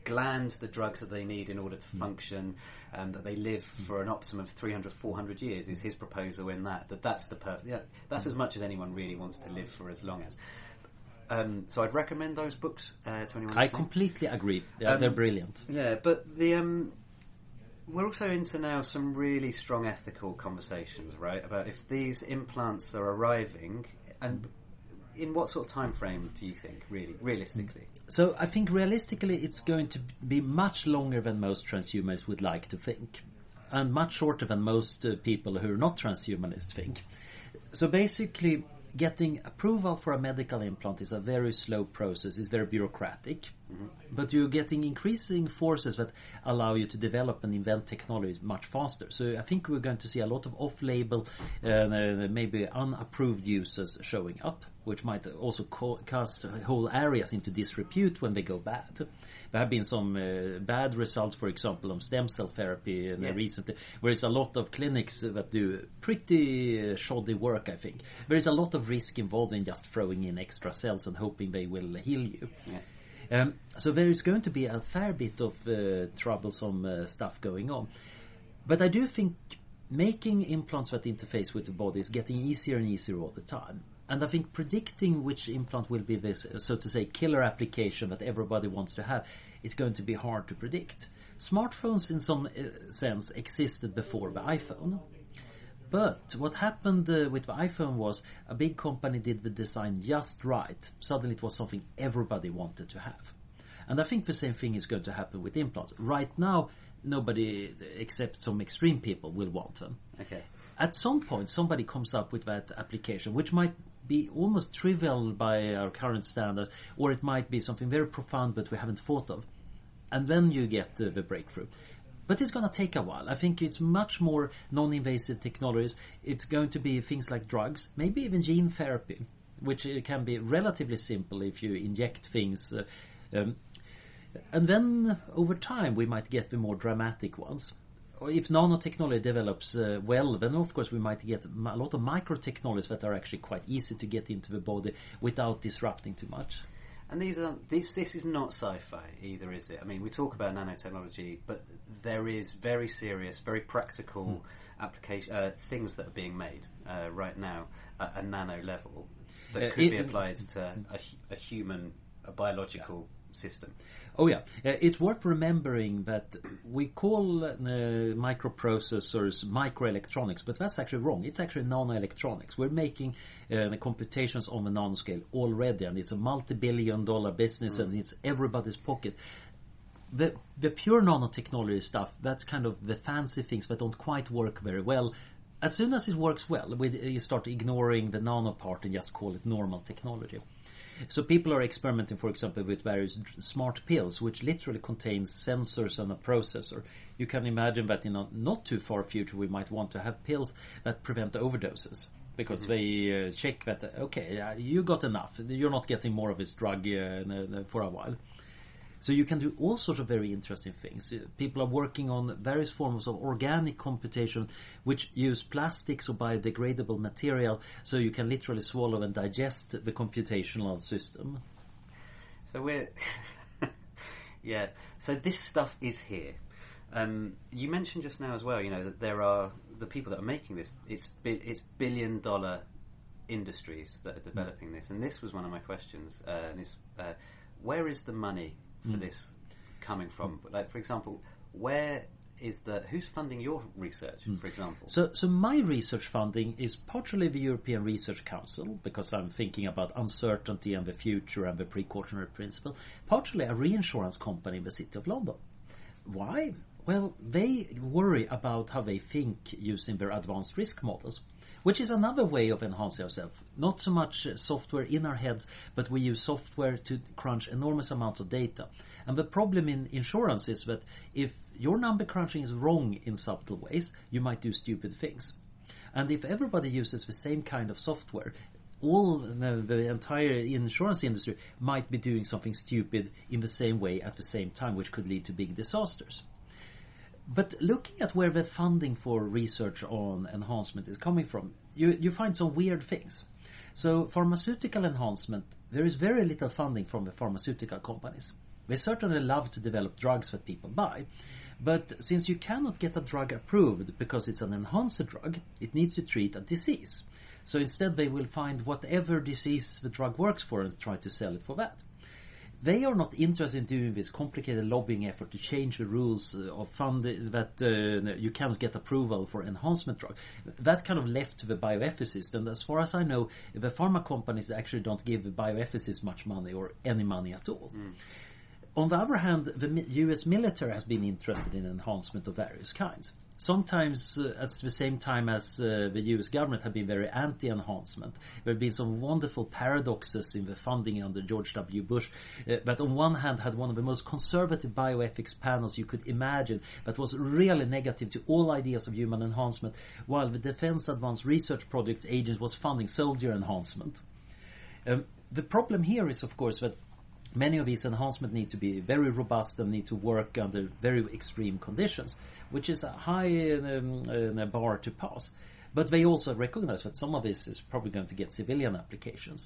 gland the drugs that they need in order to function, um, that they live for an optimum of three hundred, four hundred years is his proposal in that, that that's the perfect, yeah, that's as much as anyone really wants to live for as long as. Um, so I'd recommend those books uh, to anyone I listening. completely agree. Yeah, Um, they're brilliant. Yeah, but the um, we're also into now some really strong ethical conversations, right? About if these implants are arriving, and in what sort of time frame do you think, really, realistically? So I think realistically it's going to be much longer than most transhumanists would like to think, and much shorter than most uh, people who are not transhumanists think. So basically, getting approval for a medical implant is a very slow process. It's very bureaucratic, mm-hmm. but you're getting increasing forces that allow you to develop and invent technologies much faster. So I think we're going to see a lot of off-label, uh, maybe unapproved uses showing up, which might also co- cast whole areas into disrepute when they go bad. There have been some uh, bad results, for example, on stem cell therapy uh, yeah. recently, where there's a lot of clinics that do pretty uh, shoddy work, I think. There is a lot of risk involved in just throwing in extra cells and hoping they will heal you. Yeah. Um, so there is going to be a fair bit of uh, troublesome uh, stuff going on. But I do think making implants that interface with the body is getting easier and easier all the time. And I think predicting which implant will be this, so to say, killer application that everybody wants to have is going to be hard to predict. Smartphones in some uh, sense existed before the iPhone. But what happened uh, with the iPhone was a big company did the design just right. Suddenly it was something everybody wanted to have. And I think the same thing is going to happen with implants. Right now, nobody except some extreme people will want them. Okay. At some point, somebody comes up with that application, which might be almost trivial by our current standards, or it might be something very profound but we haven't thought of. And then you get uh, the breakthrough. But it's going to take a while. I think it's much more non-invasive technologies. It's going to be things like drugs, maybe even gene therapy, which uh, can be relatively simple if you inject things. Uh, um, and then over time we might get the more dramatic ones. If nanotechnology develops uh, well, then of course we might get a lot of microtechnologies that are actually quite easy to get into the body without disrupting too much. And these are these. This is not sci-fi either, is it? I mean, we talk about nanotechnology, but there is very serious, very practical mm. application uh, things that are being made uh, right now at a nano level that uh, could it, be applied to a, a human, a biological yeah. system. Oh yeah, uh, it's worth remembering that we call uh, microprocessors microelectronics, but that's actually wrong. It's actually nanoelectronics. We're making uh, the computations on the nanoscale already, and it's a multi-billion dollar business, mm. and it's everybody's pocket. The the pure nanotechnology stuff, that's kind of the fancy things that don't quite work very well. As soon as it works well, we, you start ignoring the nano part and just call it normal technology. So people are experimenting, for example, with various smart pills, which literally contains sensors and a processor. You can imagine that in a not too far future we might want to have pills that prevent overdoses. Because mm-hmm. they uh, check that, uh, okay, uh, you got enough. You're not getting more of this drug uh, for a while. So you can do all sorts of very interesting things. People are working on various forms of organic computation which use plastics or biodegradable material, so you can literally swallow and digest the computational system. So we're... yeah, so this stuff is here. Um, you mentioned just now as well, you know, that there are the people that are making this, it's, bi- it's billion dollar industries that are developing mm. this. And this was one of my questions. Uh, and it's, uh, where is the money for mm. this coming from? Like, for example, where is the who's funding your research, mm. for example? So, so my research funding is partially the European Research Council, because I'm thinking about uncertainty and the future and the precautionary principle. Partially a reinsurance company in the City of London. Why? Well, they worry about how they think using their advanced risk models, which is another way of enhancing ourselves. Not so much software in our heads, but we use software to crunch enormous amounts of data. And the problem in insurance is that if your number crunching is wrong in subtle ways, you might do stupid things. And if everybody uses the same kind of software, all the, the entire insurance industry might be doing something stupid in the same way at the same time, which could lead to big disasters. But looking at where the funding for research on enhancement is coming from, you, you find some weird things. So pharmaceutical enhancement, there is very little funding from the pharmaceutical companies. They certainly love to develop drugs that people buy. But since you cannot get a drug approved because it's an enhancer drug, it needs to treat a disease. So instead they will find whatever disease the drug works for and try to sell it for that. They are not interested in doing this complicated lobbying effort to change the rules of fund that uh, you cannot get approval for enhancement drug. That's kind of left to the bioethicists, and as far as I know, the pharma companies actually don't give the bioethicists much money or any money at all. Mm. On the other hand, the U S military has been interested in enhancement of various kinds. Sometimes uh, at the same time as uh, the U S government have been very anti-enhancement. There have been some wonderful paradoxes in the funding under George W. Bush uh, that on one hand had one of the most conservative bioethics panels you could imagine that was really negative to all ideas of human enhancement, while the Defense Advanced Research Projects Agency was funding soldier enhancement. Um, the problem here is, of course, that many of these enhancements need to be very robust and need to work under very extreme conditions, which is a high um, uh, bar to pass. But they also recognize that some of this is probably going to get civilian applications.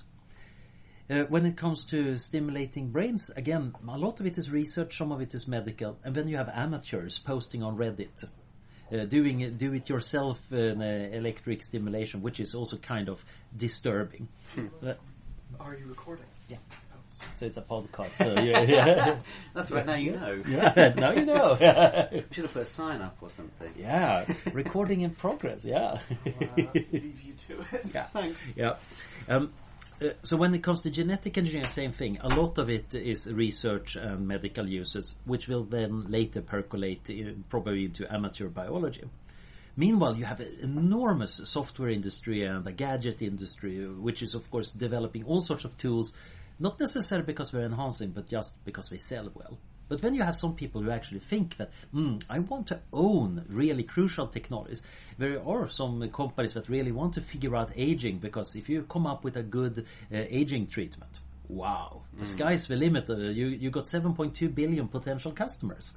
Uh, when it comes to stimulating brains, again, a lot of it is research, some of it is medical, and then you have amateurs posting on Reddit, uh, doing do-it-yourself uh, electric stimulation, which is also kind of disturbing. Hmm. Uh, Are you recording? Yeah. So it's a podcast. So yeah, yeah. That's right. Now you know. Yeah, now you know. We should have put a sign up or something. Yeah, recording in progress. Yeah. I'll, uh, leave you to it. Yeah. Thanks. Yeah. Um, uh, so when it comes to genetic engineering, same thing. A lot of it is research and medical uses, which will then later percolate in, probably into amateur biology. Meanwhile, you have an enormous software industry and a gadget industry, which is, of course, developing all sorts of tools. Not necessarily because they're enhancing, but just because they sell well. But when you have some people who actually think that, mm, I want to own really crucial technologies, there are some companies that really want to figure out aging, because if you come up with a good uh, aging treatment, wow, the mm. sky's the limit. Uh, you, you got seven point two billion potential customers.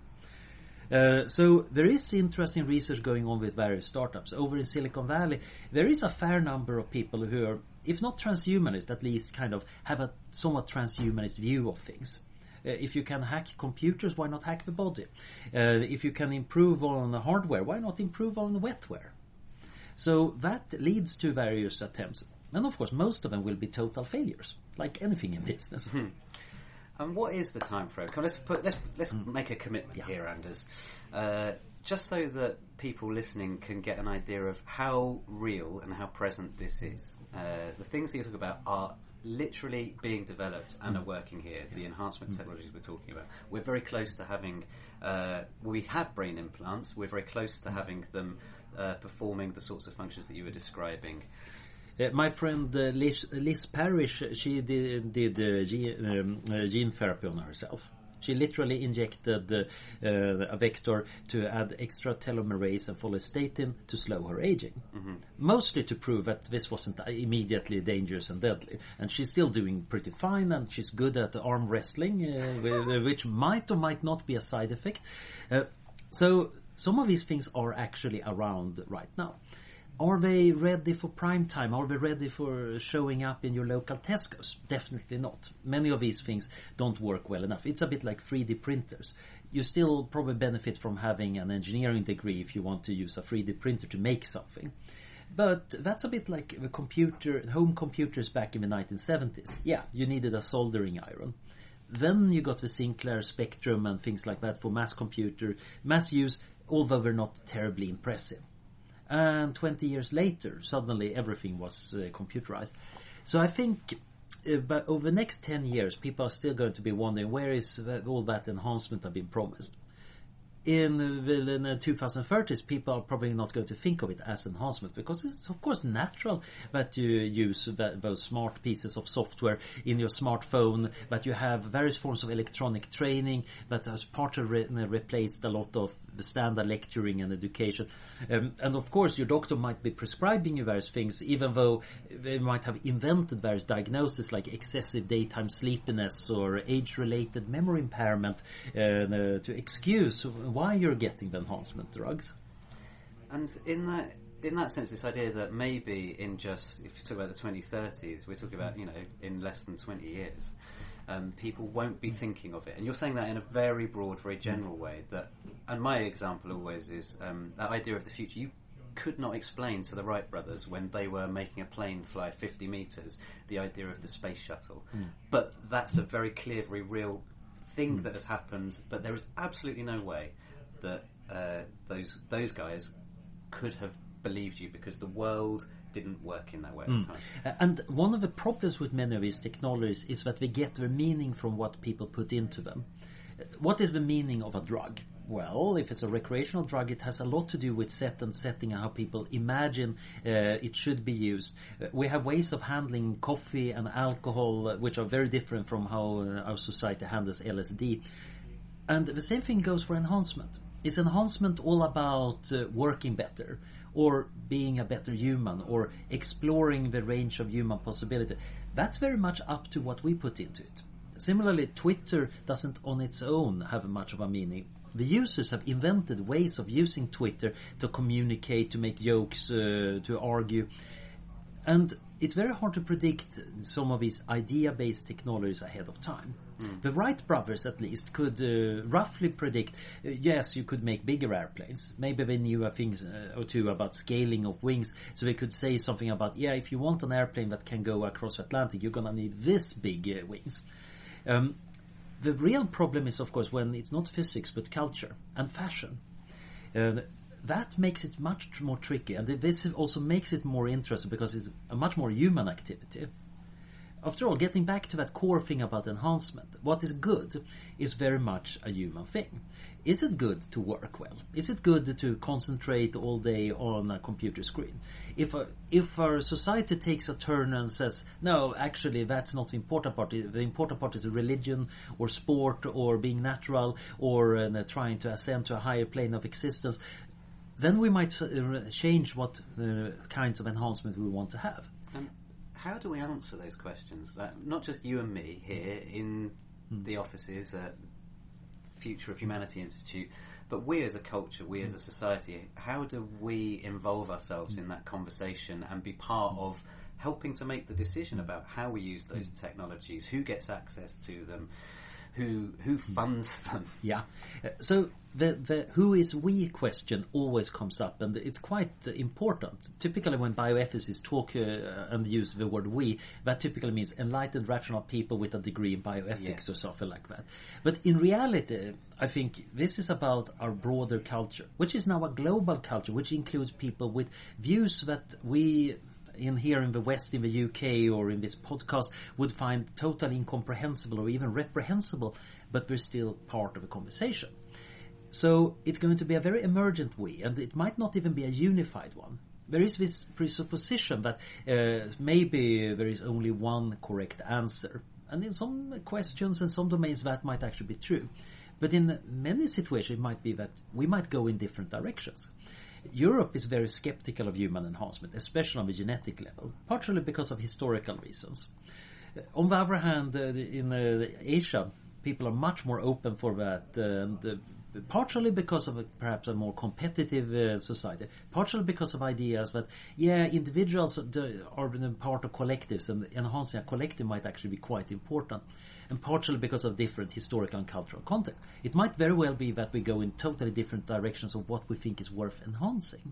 Uh, so there is interesting research going on with various startups. Over in Silicon Valley, there is a fair number of people who are, if not transhumanist, at least kind of have a somewhat transhumanist view of things. Uh, if you can hack computers, why not hack the body? Uh, if you can improve on the hardware, why not improve on the wetware? So that leads to various attempts. And of course, most of them will be total failures, like anything in business. Hmm. And what is the time frame? Come on, let's put, let's let's Mm. make a commitment Yeah. here, Anders, uh, just so that people listening can get an idea of how real and how present this is. Uh, the things that you talk about are literally being developed and Mm. are working here. Yeah. The enhancement Mm. technologies we're talking about. We're very close to having. Uh, we have brain implants. We're very close to having them uh, performing the sorts of functions that you were describing. Uh, my friend uh, Liz, Liz Parrish, she did, did uh, gene, um, uh, gene therapy on herself. She literally injected uh, uh, a vector to add extra telomerase and follistatin to slow her aging. Mm-hmm. Mostly to prove that this wasn't immediately dangerous and deadly. And she's still doing pretty fine, and she's good at arm wrestling, uh, with, which might or might not be a side effect. Uh, so some of these things are actually around right now. Are they ready for prime time? Are they ready for showing up in your local Tesco's? Definitely not. Many of these things don't work well enough. It's a bit like three D printers. You still probably benefit from having an engineering degree if you want to use a three D printer to make something. But that's a bit like the computer, home computers back in the nineteen seventies. Yeah, you needed a soldering iron. Then you got the Sinclair Spectrum and things like that for mass computer, mass use, although they're not terribly impressive. And twenty years later, suddenly everything was uh, computerized. So I think uh, but over the next ten years, people are still going to be wondering, where is that, all that enhancement have been promised? In the, in the twenty thirties, people are probably not going to think of it as enhancement, because it's of course natural that you use that, those smart pieces of software in your smartphone, that you have various forms of electronic training that has partly re- replaced a lot of the standard lecturing and education. Um, and of course your doctor might be prescribing you various things, even though they might have invented various diagnoses like excessive daytime sleepiness or age-related memory impairment uh, uh, to excuse why you're getting the enhancement drugs. And in that in that sense, this idea that maybe in just, if you talk about the twenty thirties, we're talking about, you know, in less than twenty years, um, people won't be thinking of it. And you're saying that in a very broad, very general way. That, and my example always is um, that idea of the future. You could not explain to the Wright brothers when they were making a plane fly fifty metres the idea of the space shuttle. Mm. But that's a very clear, very real thing mm. that has happened. But there is absolutely no way that uh, those those guys could have believed you, because the world didn't work in that way at mm. the time. Uh, and one of the problems with many of these technologies is that they get their meaning from what people put into them. Uh, what is the meaning of a drug? Well, if it's a recreational drug, it has a lot to do with set and setting and how people imagine uh, it should be used. Uh, we have ways of handling coffee and alcohol uh, which are very different from how uh, our society handles L S D. And the same thing goes for enhancement. Is enhancement all about uh, working better, or being a better human, or exploring the range of human possibility? That's very much up to what we put into it. Similarly, Twitter doesn't on its own have much of a meaning. The users have invented ways of using Twitter to communicate, to make jokes, uh, to argue. And it's very hard to predict some of these idea-based technologies ahead of time. Mm. The Wright brothers, at least, could uh, roughly predict, uh, yes, you could make bigger airplanes. Maybe they knew a thing uh, or two about scaling of wings, so they could say something about, yeah, if you want an airplane that can go across the Atlantic, you're going to need this big uh, wings. Um, the real problem is, of course, when it's not physics, but culture and fashion. Uh, That makes it much more tricky, and this also makes it more interesting because it's a much more human activity. After all, getting back to that core thing about enhancement, what is good is very much a human thing. Is it good to work well? Is it good to concentrate all day on a computer screen? If a, if our society takes a turn and says, no, actually that's not the important part. The important part is religion or sport or being natural or uh, trying to ascend to a higher plane of existence, then we might uh, change what uh, kinds of enhancement we want to have. And how do we answer those questions? That, not just you and me here in mm. the offices at Future of Humanity Institute, but we as a culture, we mm. as a society, how do we involve ourselves mm. in that conversation and be part mm. of helping to make the decision about how we use those mm. technologies, who gets access to them, who who funds them? Yeah. Uh, so the the who is we question always comes up, and it's quite uh, important. Typically when bioethicists talk uh, and use the word we, that typically means enlightened, rational people with a degree in bioethics yeah. or something like that. But in reality, I think this is about our broader culture, which is now a global culture, which includes people with views that we in here in the West, in the U K, or in this podcast would find totally incomprehensible or even reprehensible, but they're still part of a conversation. So it's going to be a very emergent we, and it might not even be a unified one. There is this presupposition that uh, maybe there is only one correct answer, and in some questions and some domains that might actually be true. But in many situations it might be that we might go in different directions. Europe is very skeptical of human enhancement, especially on the genetic level, partially because of historical reasons. Uh, on the other hand, uh, in uh, Asia, people are much more open for that, uh, and, uh, partially because of a, perhaps a more competitive uh, society, partially because of ideas that, yeah, individuals are part of collectives, and enhancing a collective might actually be quite important, and partially because of different historical and cultural context. It might very well be that we go in totally different directions of what we think is worth enhancing.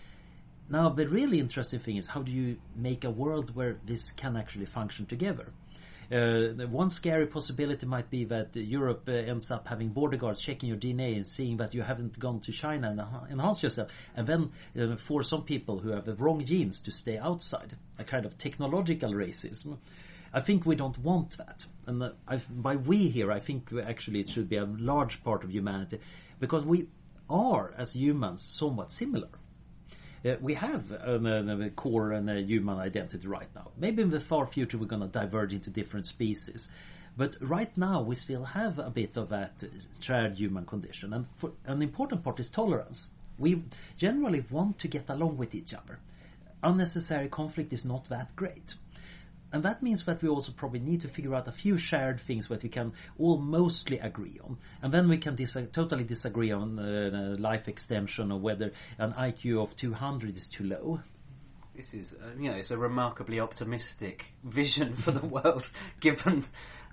Now, the really interesting thing is, how do you make a world where this can actually function together? Uh, the one scary possibility might be that Europe uh, ends up having border guards checking your D N A and seeing that you haven't gone to China and uh, enhance yourself, and then uh, for some people who have the wrong genes to stay outside, a kind of technological racism. I think we don't want that. And uh, I've, by we here, I think actually it should be a large part of humanity, because we are, as humans, somewhat similar. Uh, we have a, a core and a human identity right now. Maybe in the far future we're going to diverge into different species. But right now we still have a bit of that shared human condition. And for, an important part is tolerance. We generally want to get along with each other. Unnecessary conflict is not that great. And that means that we also probably need to figure out a few shared things that we can all mostly agree on. And then we can dis- totally disagree on uh, life extension, or whether an I Q of two hundred is too low. This is, uh, you know, it's a remarkably optimistic vision for the world, given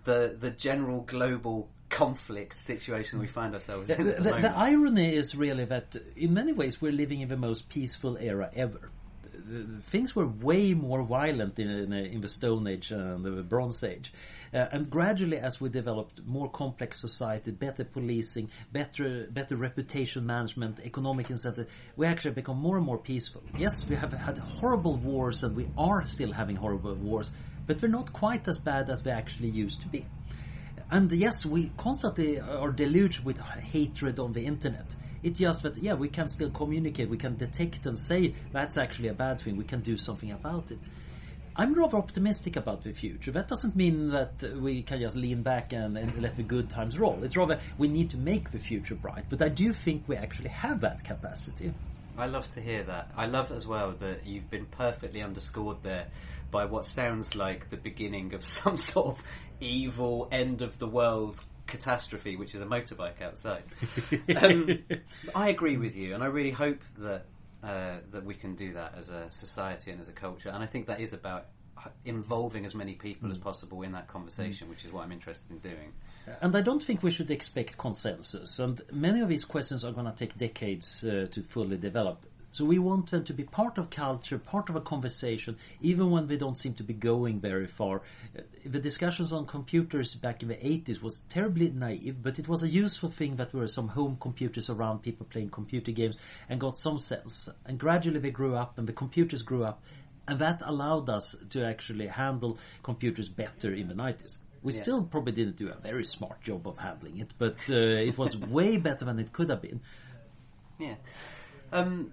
the the general global conflict situation we find ourselves in. The, At the, the, moment. the irony is really that in many ways we're living in the most peaceful era ever. The, the, things were way more violent in, in, in the Stone Age and the Bronze Age. Uh, and gradually, as we developed more complex society, better policing, better better reputation management, economic incentive, we actually become more and more peaceful. Yes, we have had horrible wars, and we are still having horrible wars, but we're not quite as bad as we actually used to be. And yes, we constantly are deluged with hatred on the internet. It's just that, yeah, we can still communicate, we can detect and say that's actually a bad thing, we can do something about it. I'm rather optimistic about the future. That doesn't mean that we can just lean back and, and let the good times roll. It's rather we need to make the future bright. But I do think we actually have that capacity. I love to hear that. I love as well that you've been perfectly underscored there by what sounds like the beginning of some sort of evil end of the world catastrophe, which is a motorbike outside. um, I agree with you, and I really hope that uh, that we can do that as a society and as a culture. And I think that is about involving as many people mm. as possible in that conversation, mm. which is what I'm interested in doing. And I don't think we should expect consensus. And many of these questions are going to take decades uh, to fully develop. So we want them to be part of culture, part of a conversation, even when they don't seem to be going very far. Uh, the discussions on computers back in the eighties was terribly naive, but it was a useful thing that there were some home computers around, people playing computer games, and got some sense. And gradually they grew up, and the computers grew up, and that allowed us to actually handle computers better in the nineties. We yeah. still probably didn't do a very smart job of handling it, but uh, it was way better than it could have been. Yeah. Um...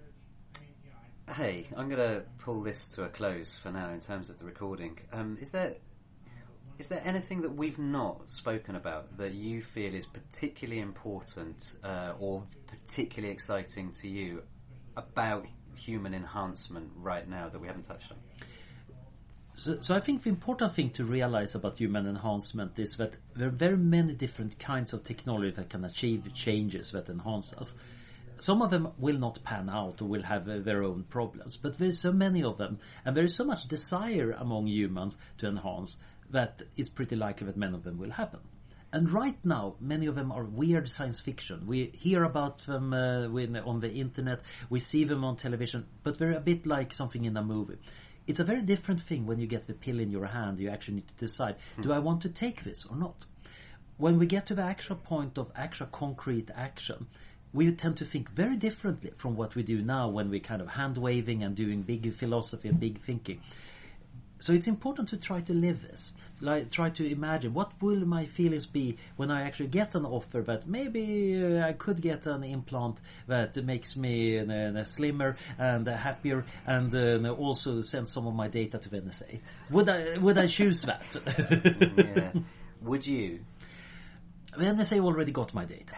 Hey, I'm going to pull this to a close for now in terms of the recording. Um, is there is there anything that we've not spoken about that you feel is particularly important uh, or particularly exciting to you about human enhancement right now that we haven't touched on? So, so I think the important thing to realize about human enhancement is that there are very many different kinds of technology that can achieve changes that enhance us. Some of them will not pan out or will have uh, their own problems, but there's so many of them, and there is so much desire among humans to enhance that it's pretty likely that many of them will happen. And right now, many of them are weird science fiction. We hear about them uh, when, on the internet, we see them on television, but they're a bit like something in a movie. It's a very different thing when you get the pill in your hand. You actually need to decide, hmm. do I want to take this or not? When we get to the actual point of actual concrete action, we tend to think very differently from what we do now when we're kind of hand-waving and doing big philosophy and big thinking. So it's important to try to live this. Like, try to imagine, what will my feelings be when I actually get an offer that maybe uh, I could get an implant that makes me uh, uh, slimmer and uh, happier, and uh, also send some of my data to the N S A. Would I, would I choose that? Yeah. Would you? The N S A already got my data.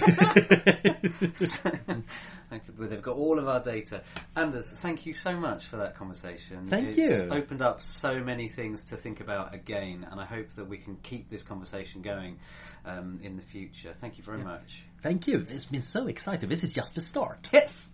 So, well, they've got all of our data. Anders, thank you so much for that conversation. Thank it's you. It's opened up so many things to think about again, and I hope that we can keep this conversation going um, in the future. Thank you very yeah. much. Thank you. It's been so exciting. This is just the start. Yes.